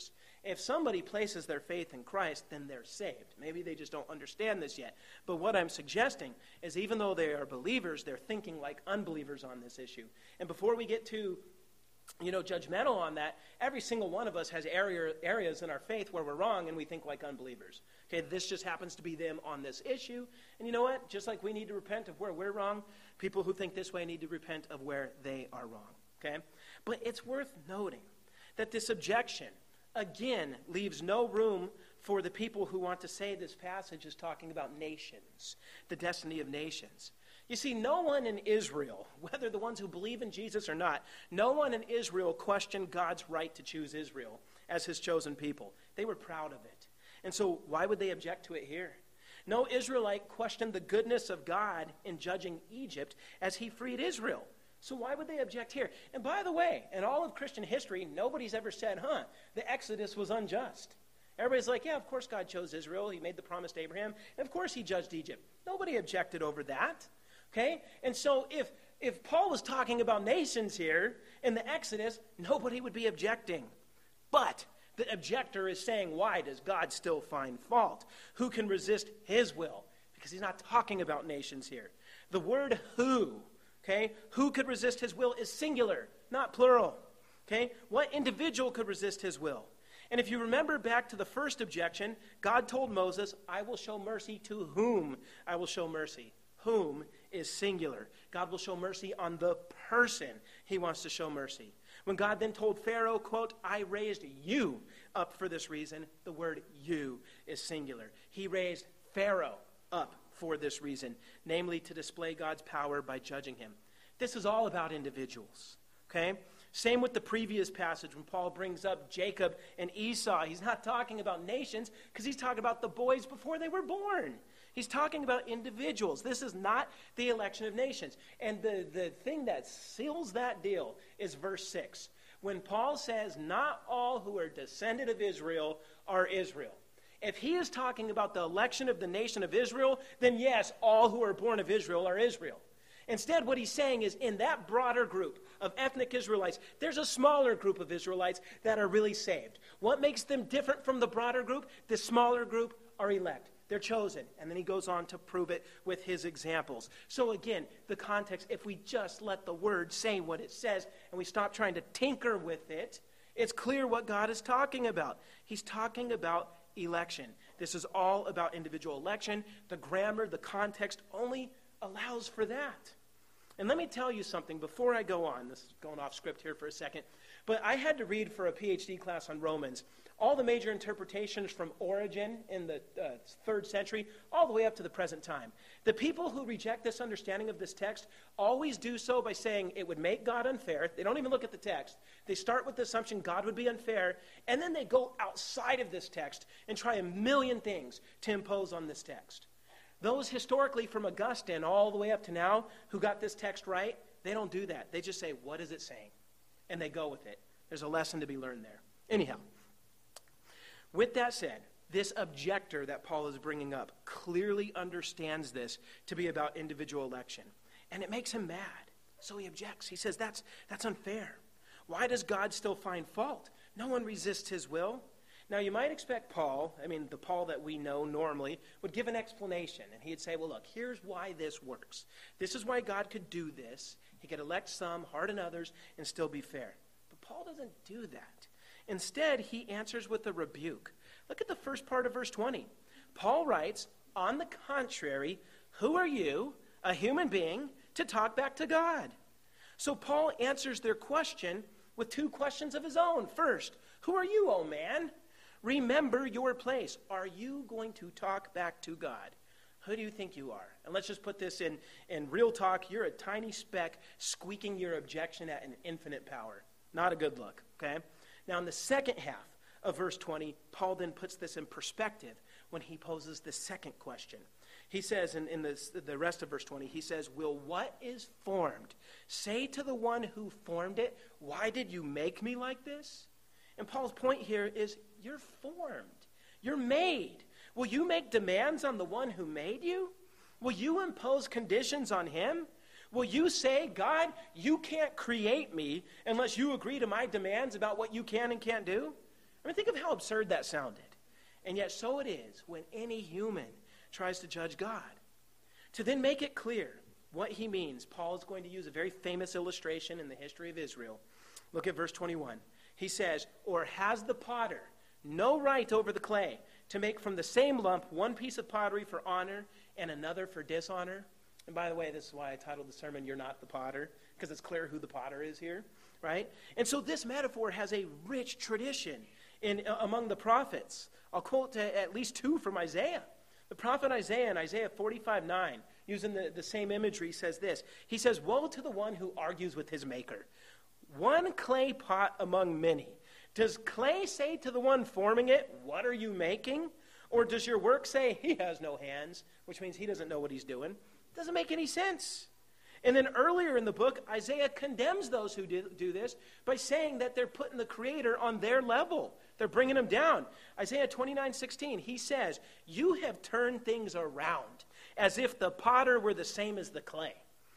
If somebody places their faith in Christ, then they're saved. Maybe they just don't understand this yet. But what I'm suggesting is even though they are believers, they're thinking like unbelievers on this issue. And before we get too, you know, judgmental on that, every single one of us has area, areas in our faith where we're wrong and we think like unbelievers. Okay, this just happens to be them on this issue. And you know what? Just like we need to repent of where we're wrong, people who think this way need to repent of where they are wrong. Okay? But it's worth noting that this objection, again, leaves no room for the people who want to say this passage is talking about nations, the destiny of nations. You see, no one in Israel, whether the ones who believe in Jesus or not, no one in Israel questioned God's right to choose Israel as his chosen people. They were proud of it. And so why would they object to it here? No Israelite questioned the goodness of God in judging Egypt as he freed Israel. So why would they object here? And by the way, in all of Christian history, nobody's ever said, huh, the Exodus was unjust. Everybody's like, yeah, of course God chose Israel. He made the promise to Abraham. And of course he judged Egypt. Nobody objected over that. Okay? And so if, if Paul was talking about nations here in the Exodus, nobody would be objecting. But the objector is saying, why does God still find fault? Who can resist his will? Because he's not talking about nations here. The word who, okay, who could resist his will is singular, not plural. Okay? What individual could resist his will? And if you remember back to the first objection, God told Moses, I will show mercy to whom I will show mercy. Whom is singular. God will show mercy on the person he wants to show mercy. When God then told Pharaoh, quote, I raised you up for this reason, the word you is singular. He raised Pharaoh up for this reason, namely to display God's power by judging him. This is all about individuals, okay? Same with the previous passage when Paul brings up Jacob and Esau. He's not talking about nations because he's talking about the boys before they were born. He's talking about individuals. This is not the election of nations. And the, the thing that seals that deal is verse six. When Paul says, not all who are descended of Israel are Israel. If he is talking about the election of the nation of Israel, then yes, all who are born of Israel are Israel. Instead, what he's saying is in that broader group of ethnic Israelites, there's a smaller group of Israelites that are really saved. What makes them different from the broader group? The smaller group are elect. They're chosen. And then he goes on to prove it with his examples. So again, the context, if we just let the word say what it says and we stop trying to tinker with it, it's clear what God is talking about. He's talking about election. This is all about individual election. The grammar, the context only allows for that. And let me tell you something before I go on. This is going off script here for a second. But I had to read for a P H D class on Romans all the major interpretations from Origen in the uh, third century all the way up to the present time. The people who reject this understanding of this text always do so by saying it would make God unfair. They don't even look at the text. They start with the assumption God would be unfair, and then they go outside of this text and try a million things to impose on this text. Those historically from Augustine all the way up to now who got this text right, they don't do that. They just say, what is it saying? And they go with it. There's a lesson to be learned there. Anyhow, with that said, this objector that Paul is bringing up clearly understands this to be about individual election. And it makes him mad. So he objects. He says, that's, that's unfair. Why does God still find fault? No one resists his will. Now, you might expect Paul, I mean, the Paul that we know normally, would give an explanation. And he'd say, well, look, here's why this works. This is why God could do this. He could elect some, harden others, and still be fair. But Paul doesn't do that. Instead, he answers with a rebuke. Look at the first part of verse twenty. Paul writes, on the contrary, who are you, a human being, to talk back to God? So Paul answers their question with two questions of his own. First, who are you, O man? Remember your place. Are you going to talk back to God? Who do you think you are? And let's just put this in, in real talk. You're a tiny speck squeaking your objection at an infinite power. Not a good look, okay? Now, in the second half of verse twenty, Paul then puts this in perspective when he poses the second question. He says in, in this, the rest of verse twenty, he says, will what is formed say to the one who formed it, why did you make me like this? And Paul's point here is, you're formed. You're made. Will you make demands on the one who made you? Will you impose conditions on him? Will you say, God, you can't create me unless you agree to my demands about what you can and can't do? I mean, think of how absurd that sounded. And yet so it is when any human tries to judge God. To then make it clear what he means, Paul is going to use a very famous illustration in the history of Israel. Look at verse twenty-one. He says, or has the potter no right over the clay to make from the same lump one piece of pottery for honor and another for dishonor? And by the way, this is why I titled the sermon, You're Not the Potter, because it's clear who the potter is here, right? And so this metaphor has a rich tradition in uh, among the prophets. I'll quote uh, at least two from Isaiah. The prophet Isaiah in Isaiah forty-five nine, using the, the same imagery, says this. He says, woe to the one who argues with his maker. One clay pot among many. Does clay say to the one forming it, what are you making? Or does your work say, he has no hands, which means he doesn't know what he's doing? Doesn't make any sense. And then earlier in the book, Isaiah condemns those who do, do this by saying that they're putting the Creator on their level. They're bringing him down. Isaiah twenty-nine sixteen, he says, you have turned things around as if the potter were the same as the clay.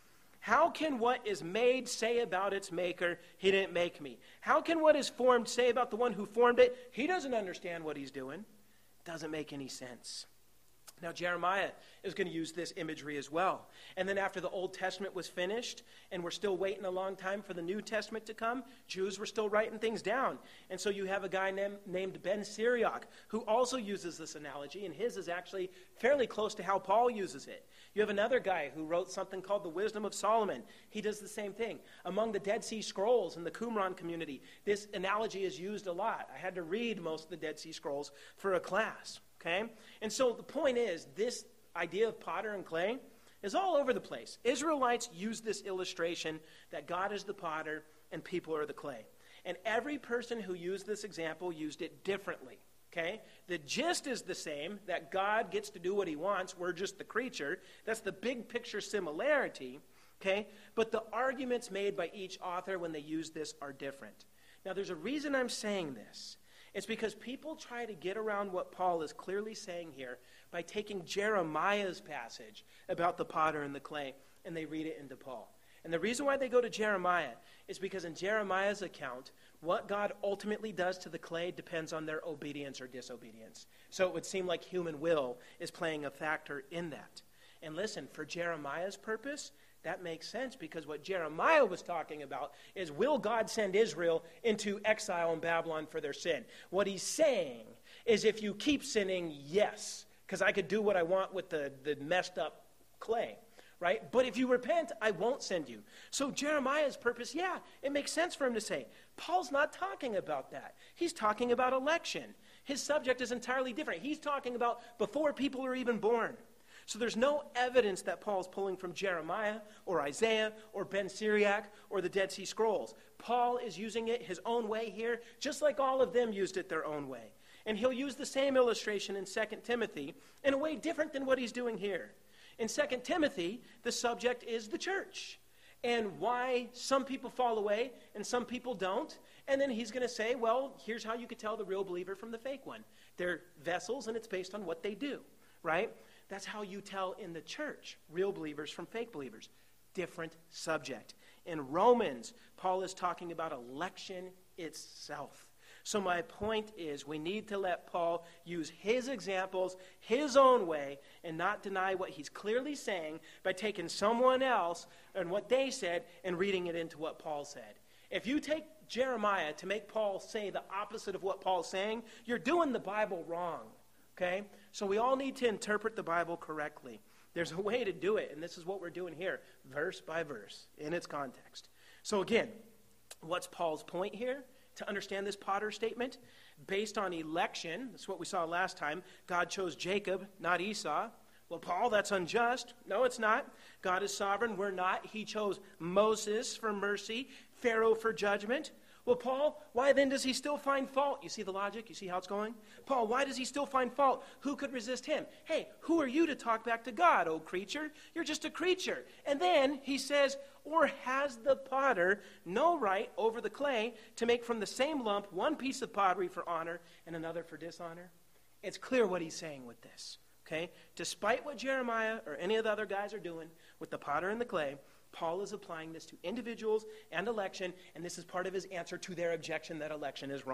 How can what is made say about its maker, he didn't make me? How can what is formed say about the one who formed it, he doesn't understand what he's doing? Doesn't make any sense. Now, Jeremiah is going to use this imagery as well. And then after the Old Testament was finished, and we're still waiting a long time for the New Testament to come, Jews were still writing things down. And so you have a guy named, named Ben Syriac, who also uses this analogy, and his is actually fairly close to how Paul uses it. You have another guy who wrote something called the Wisdom of Solomon. He does the same thing. Among the Dead Sea Scrolls in the Qumran community, this analogy is used a lot. I had to read most of the Dead Sea Scrolls for a class. Okay? And so the point is, this idea of potter and clay is all over the place. Israelites use this illustration that God is the potter and people are the clay. And every person who used this example used it differently. Okay? The gist is the same, that God gets to do what he wants. We're just the creature. That's the big picture similarity. Okay? But the arguments made by each author when they use this are different. Now, there's a reason I'm saying this. It's because people try to get around what Paul is clearly saying here by taking Jeremiah's passage about the potter and the clay, and they read it into Paul. And the reason why they go to Jeremiah is because in Jeremiah's account, what God ultimately does to the clay depends on their obedience or disobedience. So it would seem like human will is playing a factor in that. And listen, for Jeremiah's purpose, that makes sense, because what Jeremiah was talking about is, will God send Israel into exile in Babylon for their sin? What he's saying is, if you keep sinning, yes, because I could do what I want with the, the messed up clay, right? But if you repent, I won't send you. So Jeremiah's purpose, yeah, it makes sense for him to say. Paul's not talking about that. He's talking about election. His subject is entirely different. He's talking about before people are even born. So there's no evidence that Paul's pulling from Jeremiah or Isaiah or Ben Syriac or the Dead Sea Scrolls. Paul is using it his own way here, just like all of them used it their own way. And he'll use the same illustration in Second Timothy in a way different than what he's doing here. In Second Timothy, the subject is the church and why some people fall away and some people don't. And then he's going to say, well, here's how you could tell the real believer from the fake one. They're vessels, and it's based on what they do, right? That's how you tell in the church, real believers from fake believers. Different subject. In Romans, Paul is talking about election itself. So my point is, we need to let Paul use his examples his own way and not deny what he's clearly saying by taking someone else and what they said and reading it into what Paul said. If you take Jeremiah to make Paul say the opposite of what Paul's saying, you're doing the Bible wrong. Okay? So we all need to interpret the Bible correctly. There's a way to do it, and this is what we're doing here, verse by verse, in its context. So again, what's Paul's point here? To understand this potter statement, based on election, that's what we saw last time, God chose Jacob, not Esau. Well, Paul, that's unjust. No, it's not. God is sovereign. We're not. He chose Moses for mercy, Pharaoh for judgment. Well, Paul, why then does he still find fault? You see the logic? You see how it's going? Paul, why does he still find fault? Who could resist him? Hey, who are you to talk back to God, oh creature? You're just a creature. And then he says, or has the potter no right over the clay to make from the same lump one piece of pottery for honor and another for dishonor? It's clear what he's saying with this, okay? Despite what Jeremiah or any of the other guys are doing with the potter and the clay, Paul is applying this to individuals and election, and this is part of his answer to their objection that election is wrong.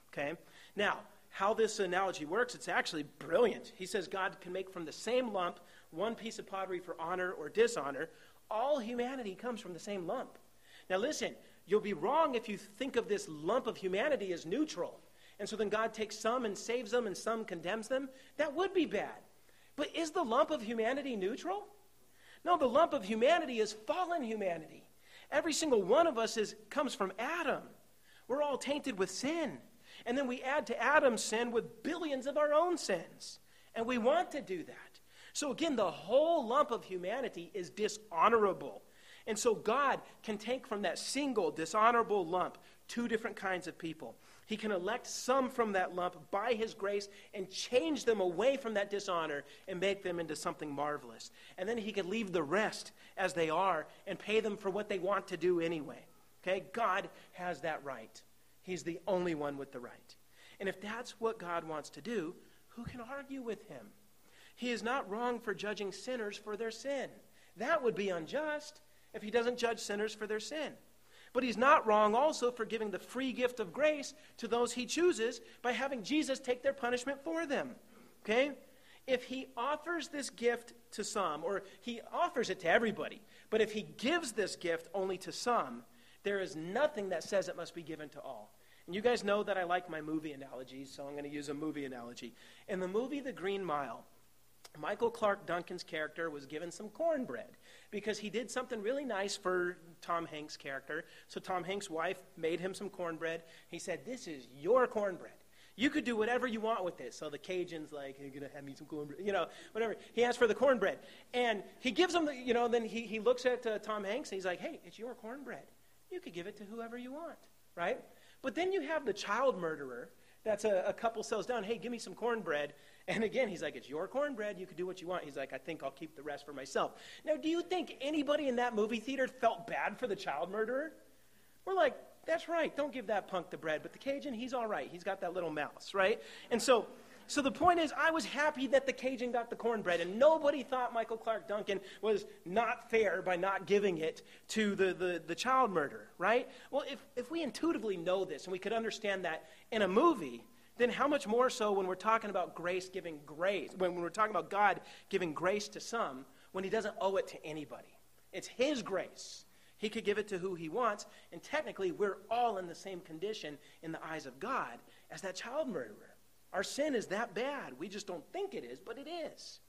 Okay? Now, how this analogy works, it's actually brilliant. He says God can make from the same lump one piece of pottery for honor or dishonor. All humanity comes from the same lump. Now listen, you'll be wrong if you think of this lump of humanity as neutral. And so then God takes some and saves them and some condemns them. That would be bad. But is the lump of humanity neutral? No, the lump of humanity is fallen humanity. Every single one of us is comes from Adam. We're all tainted with sin. And then we add to Adam's sin with billions of our own sins. And we want to do that. So again, the whole lump of humanity is dishonorable. And so God can take from that single dishonorable lump two different kinds of people. He can elect some from that lump by his grace and change them away from that dishonor and make them into something marvelous. And then he can leave the rest as they are and pay them for what they want to do anyway. Okay? God has that right. He's the only one with the right. And if that's what God wants to do, who can argue with him? He is not wrong for judging sinners for their sin. That would be unjust if he doesn't judge sinners for their sin. But he's not wrong also for giving the free gift of grace to those he chooses by having Jesus take their punishment for them. Okay? If he offers this gift to some, or he offers it to everybody, but if he gives this gift only to some, there is nothing that says it must be given to all. And you guys know that I like my movie analogies, so I'm going to use a movie analogy. In the movie The Green Mile, Michael Clark Duncan's character was given some cornbread because he did something really nice for Tom Hanks' character. So Tom Hanks' wife made him some cornbread. He said, "This is your cornbread. You could do whatever you want with this." So the Cajun's like, "You're going to have me some cornbread," you know, whatever. He asked for the cornbread. And he gives him, the, you know, then he, he looks at uh, Tom Hanks and he's like, "Hey, it's your cornbread. You could give it to whoever you want," right? But then you have the child murderer. That's a, a couple cells down. "Hey, give me some cornbread." And again, he's like, "It's your cornbread. You can do what you want." He's like, "I think I'll keep the rest for myself." Now, do you think anybody in that movie theater felt bad for the child murderer? We're like, that's right. Don't give that punk the bread. But the Cajun, he's all right. He's got that little mouse, right? And so, so the point is, I was happy that the Cajun got the cornbread, and nobody thought Michael Clark Duncan was not fair by not giving it to the, the, the child murderer, right? Well, if, if we intuitively know this and we could understand that in a movie, then how much more so when we're talking about grace giving grace, when, when we're talking about God giving grace to some, when he doesn't owe it to anybody. It's his grace. He could give it to who he wants, and technically we're all in the same condition in the eyes of God as that child murderer. Our sin is that bad. We just don't think it is, but it is.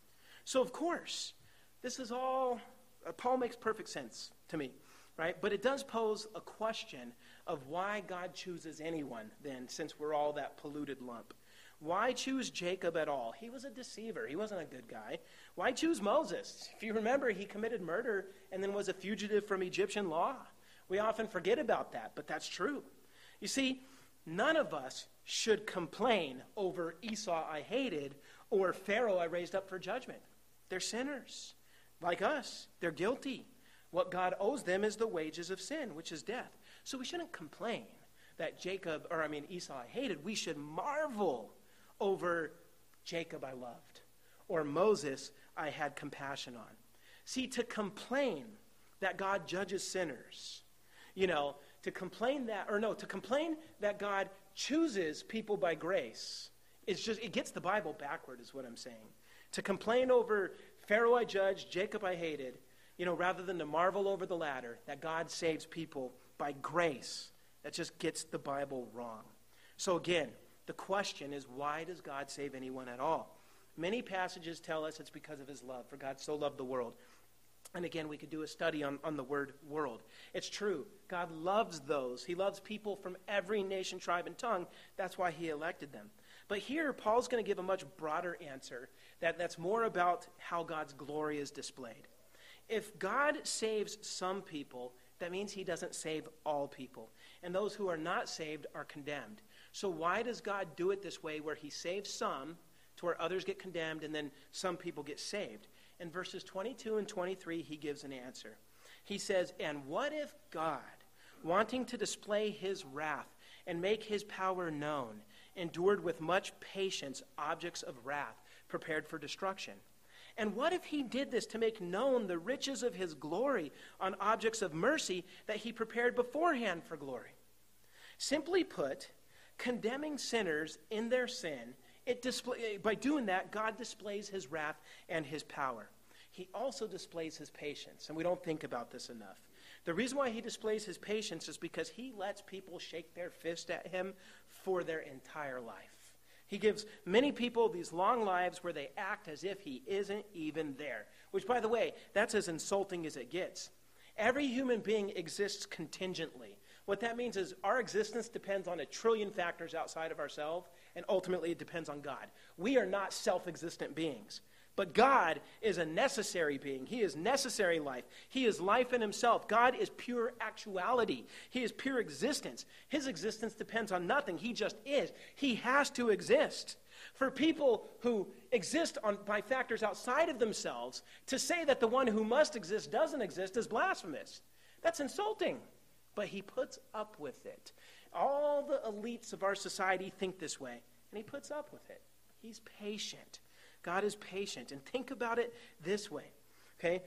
So of course, this is all, uh, Paul makes perfect sense to me, right? But it does pose a question of why God chooses anyone then, since we're all that polluted lump. Why choose Jacob at all? He was a deceiver. He wasn't a good guy. Why choose Moses? If you remember, he committed murder and then was a fugitive from Egyptian law. We often forget about that, but that's true. You see, none of us should complain over Esau I hated or Pharaoh I raised up for judgment. They're sinners. Like us, they're guilty. What God owes them is the wages of sin, which is death. So we shouldn't complain that Jacob, or I mean Esau I hated. We should marvel over Jacob I loved, or Moses I had compassion on. See, to complain that God judges sinners, you know, to complain that, or no, to complain that God chooses people by grace, it's just, it gets the Bible backward is what I'm saying. To complain over Pharaoh I judged, Jacob I hated, you know, rather than to marvel over the latter, that God saves people by grace, that just gets the Bible wrong. So again, the question is, why does God save anyone at all? Many passages tell us it's because of his love, for God so loved the world. And again, we could do a study on, on the word world. It's true. God loves those. He loves people from every nation, tribe, and tongue. That's why he elected them. But here, Paul's going to give a much broader answer that, that's more about how God's glory is displayed. If God saves some people, that means he doesn't save all people. And those who are not saved are condemned. So why does God do it this way, where he saves some to where others get condemned and then some people get saved? In verses twenty-two and twenty-three, he gives an answer. He says, "And what if God, wanting to display his wrath and make his power known, endured with much patience objects of wrath prepared for destruction? And what if he did this to make known the riches of his glory on objects of mercy that he prepared beforehand for glory? Simply put, condemning sinners in their sin, it display, by doing that, God displays his wrath and his power. He also displays his patience, and we don't think about this enough. The reason why he displays his patience is because he lets people shake their fist at him for their entire life. He gives many people these long lives where they act as if he isn't even there, which, by the way, that's as insulting as it gets. Every human being exists contingently. What that means is our existence depends on a trillion factors outside of ourselves, and ultimately it depends on God. We are not self-existent beings. But God is a necessary being. He is necessary life. He is life in himself. God is pure actuality. He is pure existence. His existence depends on nothing. He just is. He has to exist. For people who exist on, by factors outside of themselves, to say that the one who must exist doesn't exist is blasphemous. That's insulting. But he puts up with it. All the elites of our society think this way, and he puts up with it. He's patient. God is patient. And think about it this way, okay?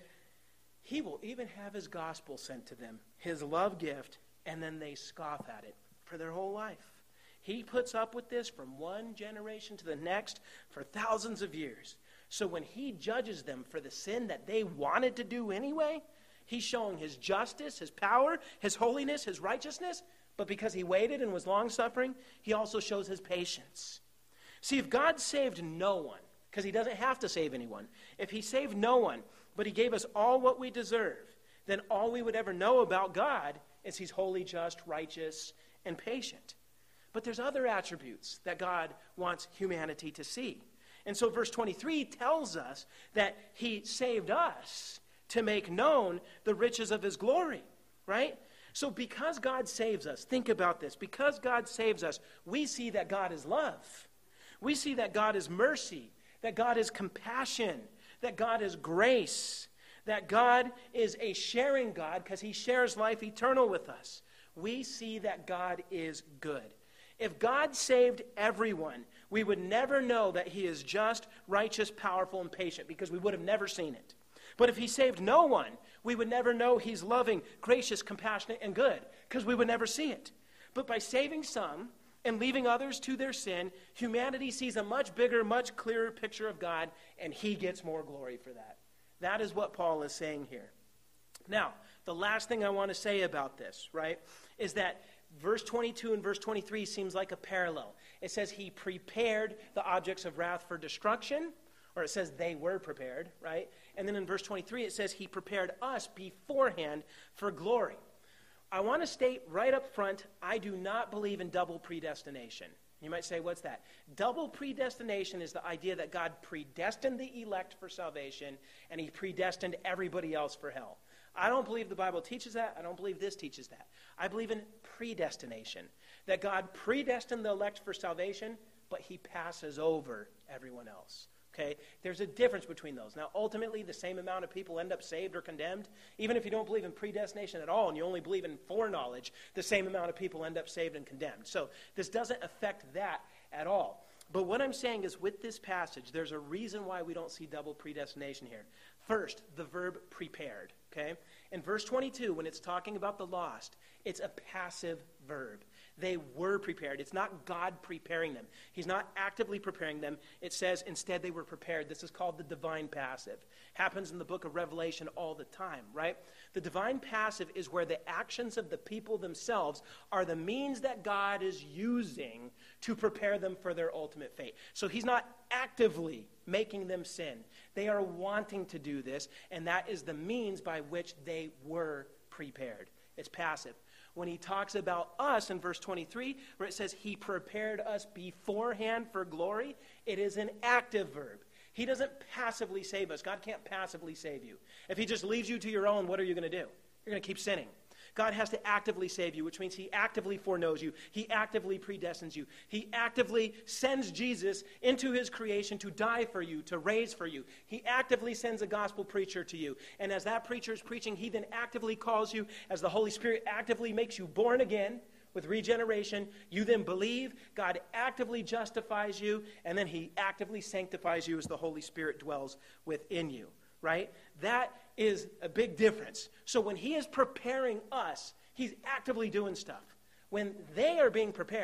He will even have his gospel sent to them, his love gift, and then they scoff at it for their whole life. He puts up with this from one generation to the next for thousands of years. So when he judges them for the sin that they wanted to do anyway, he's showing his justice, his power, his holiness, his righteousness. But because he waited and was long-suffering, he also shows his patience. See, if God saved no one, because he doesn't have to save anyone. If he saved no one, but he gave us all what we deserve, then all we would ever know about God is he's holy, just, righteous, and patient. But there's other attributes that God wants humanity to see. And so verse twenty-three tells us that he saved us to make known the riches of his glory, right? So because God saves us, think about this. Because God saves us, we see that God is love. We see that God is mercy. That God is compassion, that God is grace, that God is a sharing God because he shares life eternal with us. We see that God is good. If God saved everyone, we would never know that he is just, righteous, powerful, and patient because we would have never seen it. But if he saved no one, we would never know he's loving, gracious, compassionate, and good because we would never see it. But by saving some and leaving others to their sin, humanity sees a much bigger, much clearer picture of God, and he gets more glory for that. That is what Paul is saying here. Now, the last thing I want to say about this, right, is that verse twenty-two and verse twenty-three seems like a parallel. It says he prepared the objects of wrath for destruction, or it says they were prepared, right? And then in verse twenty-three it says he prepared us beforehand for glory. I want to state right up front, I do not believe in double predestination. You might say, what's that? Double predestination is the idea that God predestined the elect for salvation and he predestined everybody else for hell. I don't believe the Bible teaches that. I don't believe this teaches that. I believe in predestination, that God predestined the elect for salvation, but he passes over everyone else. Okay, there's a difference between those. Now, ultimately, the same amount of people end up saved or condemned. Even if you don't believe in predestination at all and you only believe in foreknowledge, the same amount of people end up saved and condemned. So this doesn't affect that at all. But what I'm saying is with this passage, there's a reason why we don't see double predestination here. First, the verb prepared. Okay, in verse twenty-two, when it's talking about the lost, it's a passive verb. They were prepared. It's not God preparing them. He's not actively preparing them. It says instead they were prepared. This is called the divine passive. Happens in the book of Revelation all the time, right? The divine passive is where the actions of the people themselves are the means that God is using to prepare them for their ultimate fate. So he's not actively making them sin. They are wanting to do this, and that is the means by which they were prepared. It's passive. When he talks about us in verse twenty-three, where it says he prepared us beforehand for glory, it is an active verb. He doesn't passively save us. God can't passively save you. If he just leaves you to your own, what are you going to do? You're going to keep sinning. God has to actively save you, which means he actively foreknows you. He actively predestines you. He actively sends Jesus into his creation to die for you, to raise for you. He actively sends a gospel preacher to you. And as that preacher is preaching, he then actively calls you, as the Holy Spirit actively makes you born again with regeneration. You then believe, God actively justifies you, and then he actively sanctifies you as the Holy Spirit dwells within you. Right? That is a big difference. So when he is preparing us, he's actively doing stuff. When they are being prepared,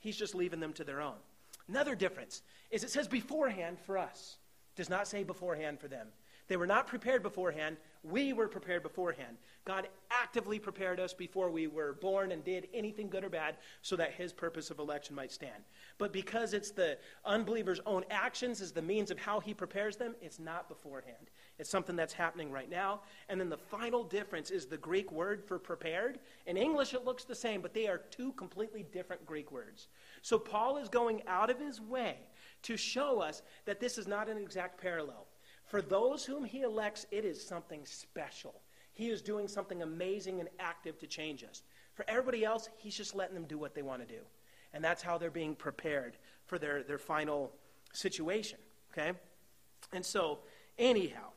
He's just leaving them to their own. Another difference is it says beforehand for us. It does not say beforehand for them. They were not prepared beforehand. We were prepared beforehand. God actively prepared us before we were born and did anything good or bad so that his purpose of election might stand. But because it's the unbeliever's own actions as the means of how he prepares them, it's not beforehand. It's something that's happening right now. And then the final difference is the Greek word for prepared. In English, it looks the same, but they are two completely different Greek words. So Paul is going out of his way to show us that this is not an exact parallel. For those whom he elects, it is something special. He is doing something amazing and active to change us. For everybody else, he's just letting them do what they want to do. And that's how they're being prepared for their, their final situation, okay? And so, anyhow,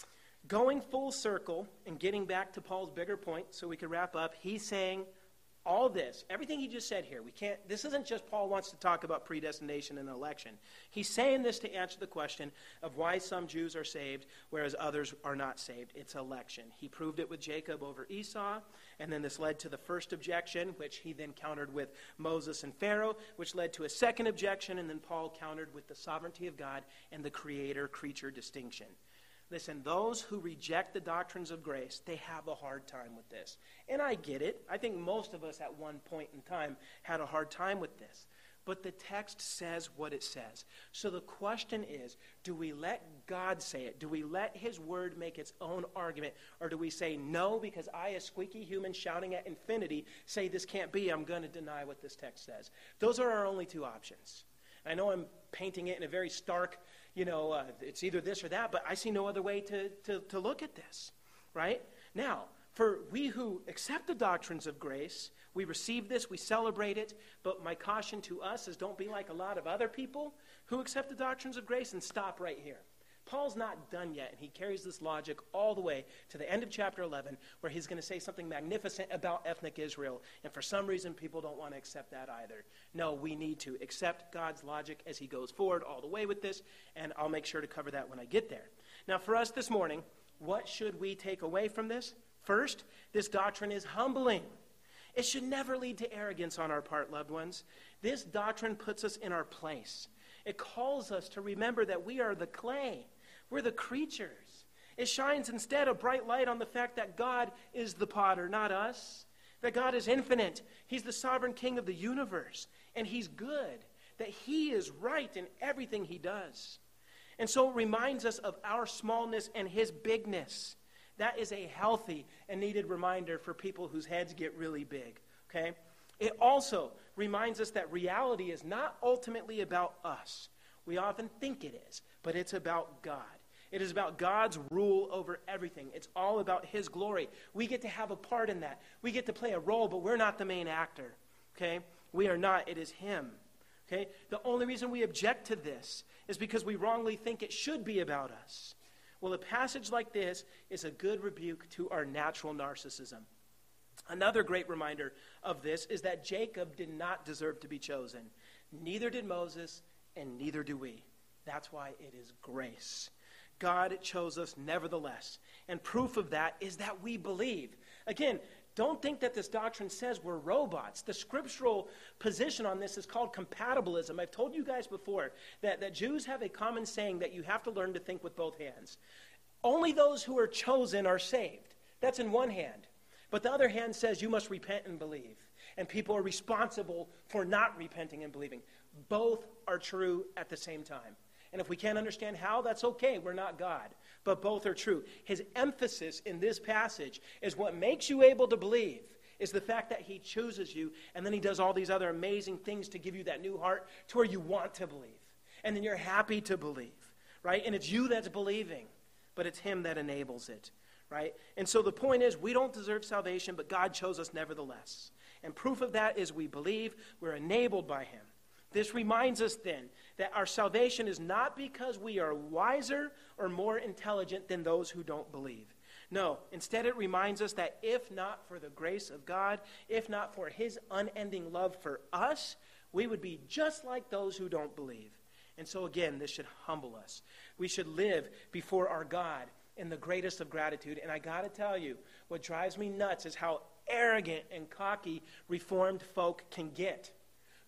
going full circle and getting back to Paul's bigger point so we can wrap up, he's saying all this, everything he just said here, we can't, this isn't just Paul wants to talk about predestination and election. He's saying this to answer the question of why some Jews are saved, whereas others are not saved. It's election. He proved it with Jacob over Esau, and then this led to the first objection, which he then countered with Moses and Pharaoh, which led to a second objection, and then Paul countered with the sovereignty of God and the creator-creature distinction. Listen, those who reject the doctrines of grace, they have a hard time with this. And I get it. I think most of us at one point in time had a hard time with this. But the text says what it says. So the question is, do we let God say it? Do we let his word make its own argument? Or do we say, no, because I, a squeaky human shouting at infinity, say this can't be, I'm going to deny what this text says. Those are our only two options. I know I'm painting it in a very stark, you know, uh, it's either this or that, but I see no other way to, to, to look at this, right? Now, for we who accept the doctrines of grace, we receive this, we celebrate it, but my caution to us is don't be like a lot of other people who accept the doctrines of grace and stop right here. Paul's not done yet, and he carries this logic all the way to the end of chapter eleven, where he's going to say something magnificent about ethnic Israel, and for some reason people don't want to accept that either. No, we need to accept God's logic as he goes forward all the way with this, and I'll make sure to cover that when I get there. Now, for us this morning, what should we take away from this? First, this doctrine is humbling. It should never lead to arrogance on our part, loved ones. This doctrine puts us in our place. It calls us to remember that we are the clay. We're the creatures. It shines instead a bright light on the fact that God is the potter, not us. That God is infinite. He's the sovereign king of the universe. And he's good. That he is right in everything he does. And so it reminds us of our smallness and his bigness. That is a healthy and needed reminder for people whose heads get really big. Okay? It also reminds us that reality is not ultimately about us. We often think it is, but it's about God. It is about God's rule over everything. It's all about his glory. We get to have a part in that. We get to play a role, but we're not the main actor. Okay? We are not. It is him. Okay? The only reason we object to this is because we wrongly think it should be about us. Well, a passage like this is a good rebuke to our natural narcissism. Another great reminder of this is that Jacob did not deserve to be chosen. Neither did Moses, and neither do we. That's why it is grace. God chose us nevertheless. And proof of that is that we believe. Again, don't think that this doctrine says we're robots. The scriptural position on this is called compatibilism. I've told you guys before that, that Jews have a common saying that you have to learn to think with both hands. Only those who are chosen are saved. That's in one hand. But the other hand says you must repent and believe. And people are responsible for not repenting and believing. Both are true at the same time. And if we can't understand how, that's okay. We're not God. But both are true. His emphasis in this passage is what makes you able to believe is the fact that he chooses you, and then he does all these other amazing things to give you that new heart to where you want to believe. And then you're happy to believe, right? And it's you that's believing, but it's him that enables it, right? And so the point is, we don't deserve salvation, but God chose us nevertheless. And proof of that is we believe, we're enabled by him. This reminds us then that our salvation is not because we are wiser or more intelligent than those who don't believe. No, instead it reminds us that if not for the grace of God, if not for his unending love for us, we would be just like those who don't believe. And so again, this should humble us. We should live before our God in the greatest of gratitude. And I got to tell you, what drives me nuts is how arrogant and cocky Reformed folk can get.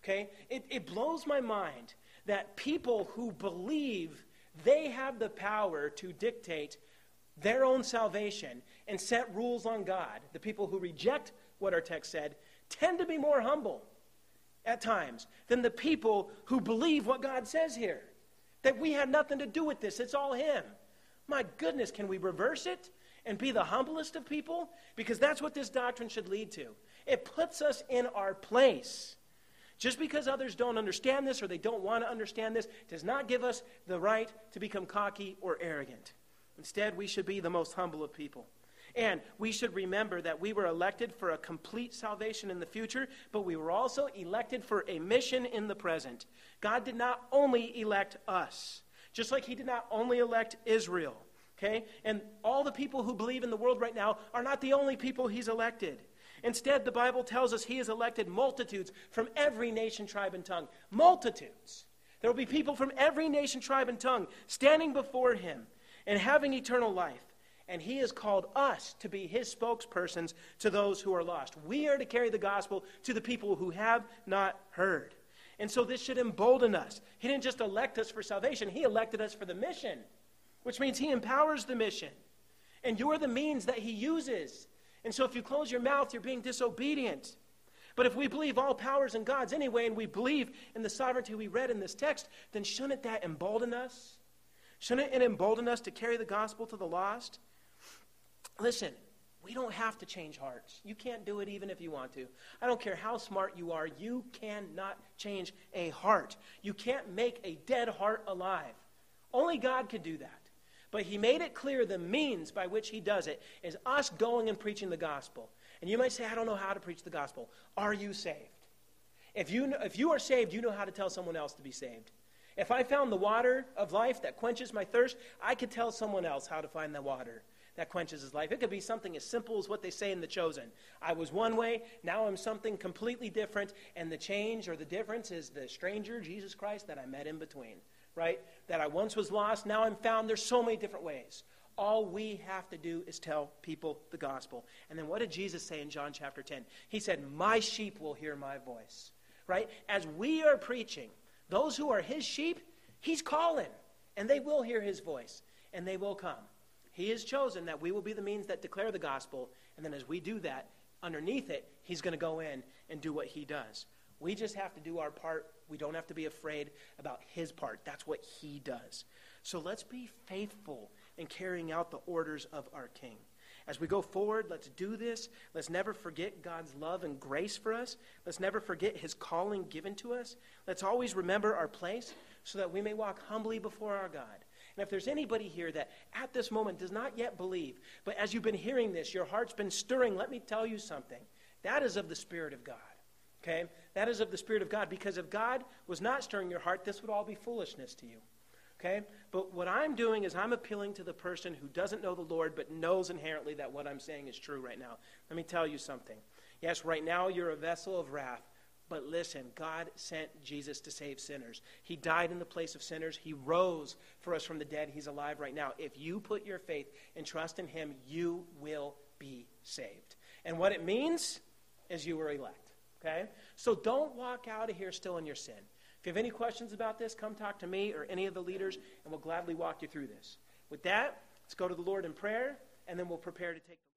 Okay? It, it blows my mind that people who believe they have the power to dictate their own salvation and set rules on God, the people who reject what our text said, tend to be more humble at times than the people who believe what God says here. That we had nothing to do with this. It's all him. My goodness, can we reverse it and be the humblest of people? Because that's what this doctrine should lead to. It puts us in our place. Just because others don't understand this or they don't want to understand this does not give us the right to become cocky or arrogant. Instead, we should be the most humble of people. And we should remember that we were elected for a complete salvation in the future, but we were also elected for a mission in the present. God did not only elect us, just like he did not only elect Israel, okay? And all the people who believe in the world right now are not the only people he's elected. Instead, the Bible tells us he has elected multitudes from every nation, tribe, and tongue. Multitudes. There will be people from every nation, tribe, and tongue standing before him and having eternal life. And he has called us to be his spokespersons to those who are lost. We are to carry the gospel to the people who have not heard. And so this should embolden us. He didn't just elect us for salvation. He elected us for the mission, which means he empowers the mission. And you're the means that he uses. And so if you close your mouth, you're being disobedient. But if we believe all power is in God's anyway, and we believe in the sovereignty we read in this text, then shouldn't that embolden us? Shouldn't it embolden us to carry the gospel to the lost? Listen, we don't have to change hearts. You can't do it even if you want to. I don't care how smart you are. You cannot change a heart. You can't make a dead heart alive. Only God could do that. But he made it clear the means by which he does it is us going and preaching the gospel. And you might say, I don't know how to preach the gospel. Are you saved? If you, know, if you are saved, you know how to tell someone else to be saved. If I found the water of life that quenches my thirst, I could tell someone else how to find the water that quenches his life. It could be something as simple as what they say in The Chosen. I was one way, now I'm something completely different, and the change or the difference is the stranger, Jesus Christ, that I met in between, right? That I once was lost, now I'm found. There's so many different ways. All we have to do is tell people the gospel. And then what did Jesus say in John chapter ten? He said, my sheep will hear my voice, right? As we are preaching, those who are his sheep, he's calling, and they will hear his voice, and they will come. He has chosen that we will be the means that declare the gospel, and then as we do that, underneath it, he's going to go in and do what he does. We just have to do our part. We don't have to be afraid about his part. That's what he does. So let's be faithful in carrying out the orders of our King. As we go forward, let's do this. Let's never forget God's love and grace for us. Let's never forget his calling given to us. Let's always remember our place so that we may walk humbly before our God. And if there's anybody here that at this moment does not yet believe, but as you've been hearing this, your heart's been stirring, let me tell you something. That is of the Spirit of God. Okay? That is of the Spirit of God, because if God was not stirring your heart, this would all be foolishness to you. Okay? But what I'm doing is I'm appealing to the person who doesn't know the Lord but knows inherently that what I'm saying is true right now. Let me tell you something. Yes, right now you're a vessel of wrath. But listen, God sent Jesus to save sinners. He died in the place of sinners. He rose for us from the dead. He's alive right now. If you put your faith and trust in him, you will be saved. And what it means is you were elect. Okay? So don't walk out of here still in your sin. If you have any questions about this, come talk to me or any of the leaders, and we'll gladly walk you through this. With that, let's go to the Lord in prayer, and then we'll prepare to take the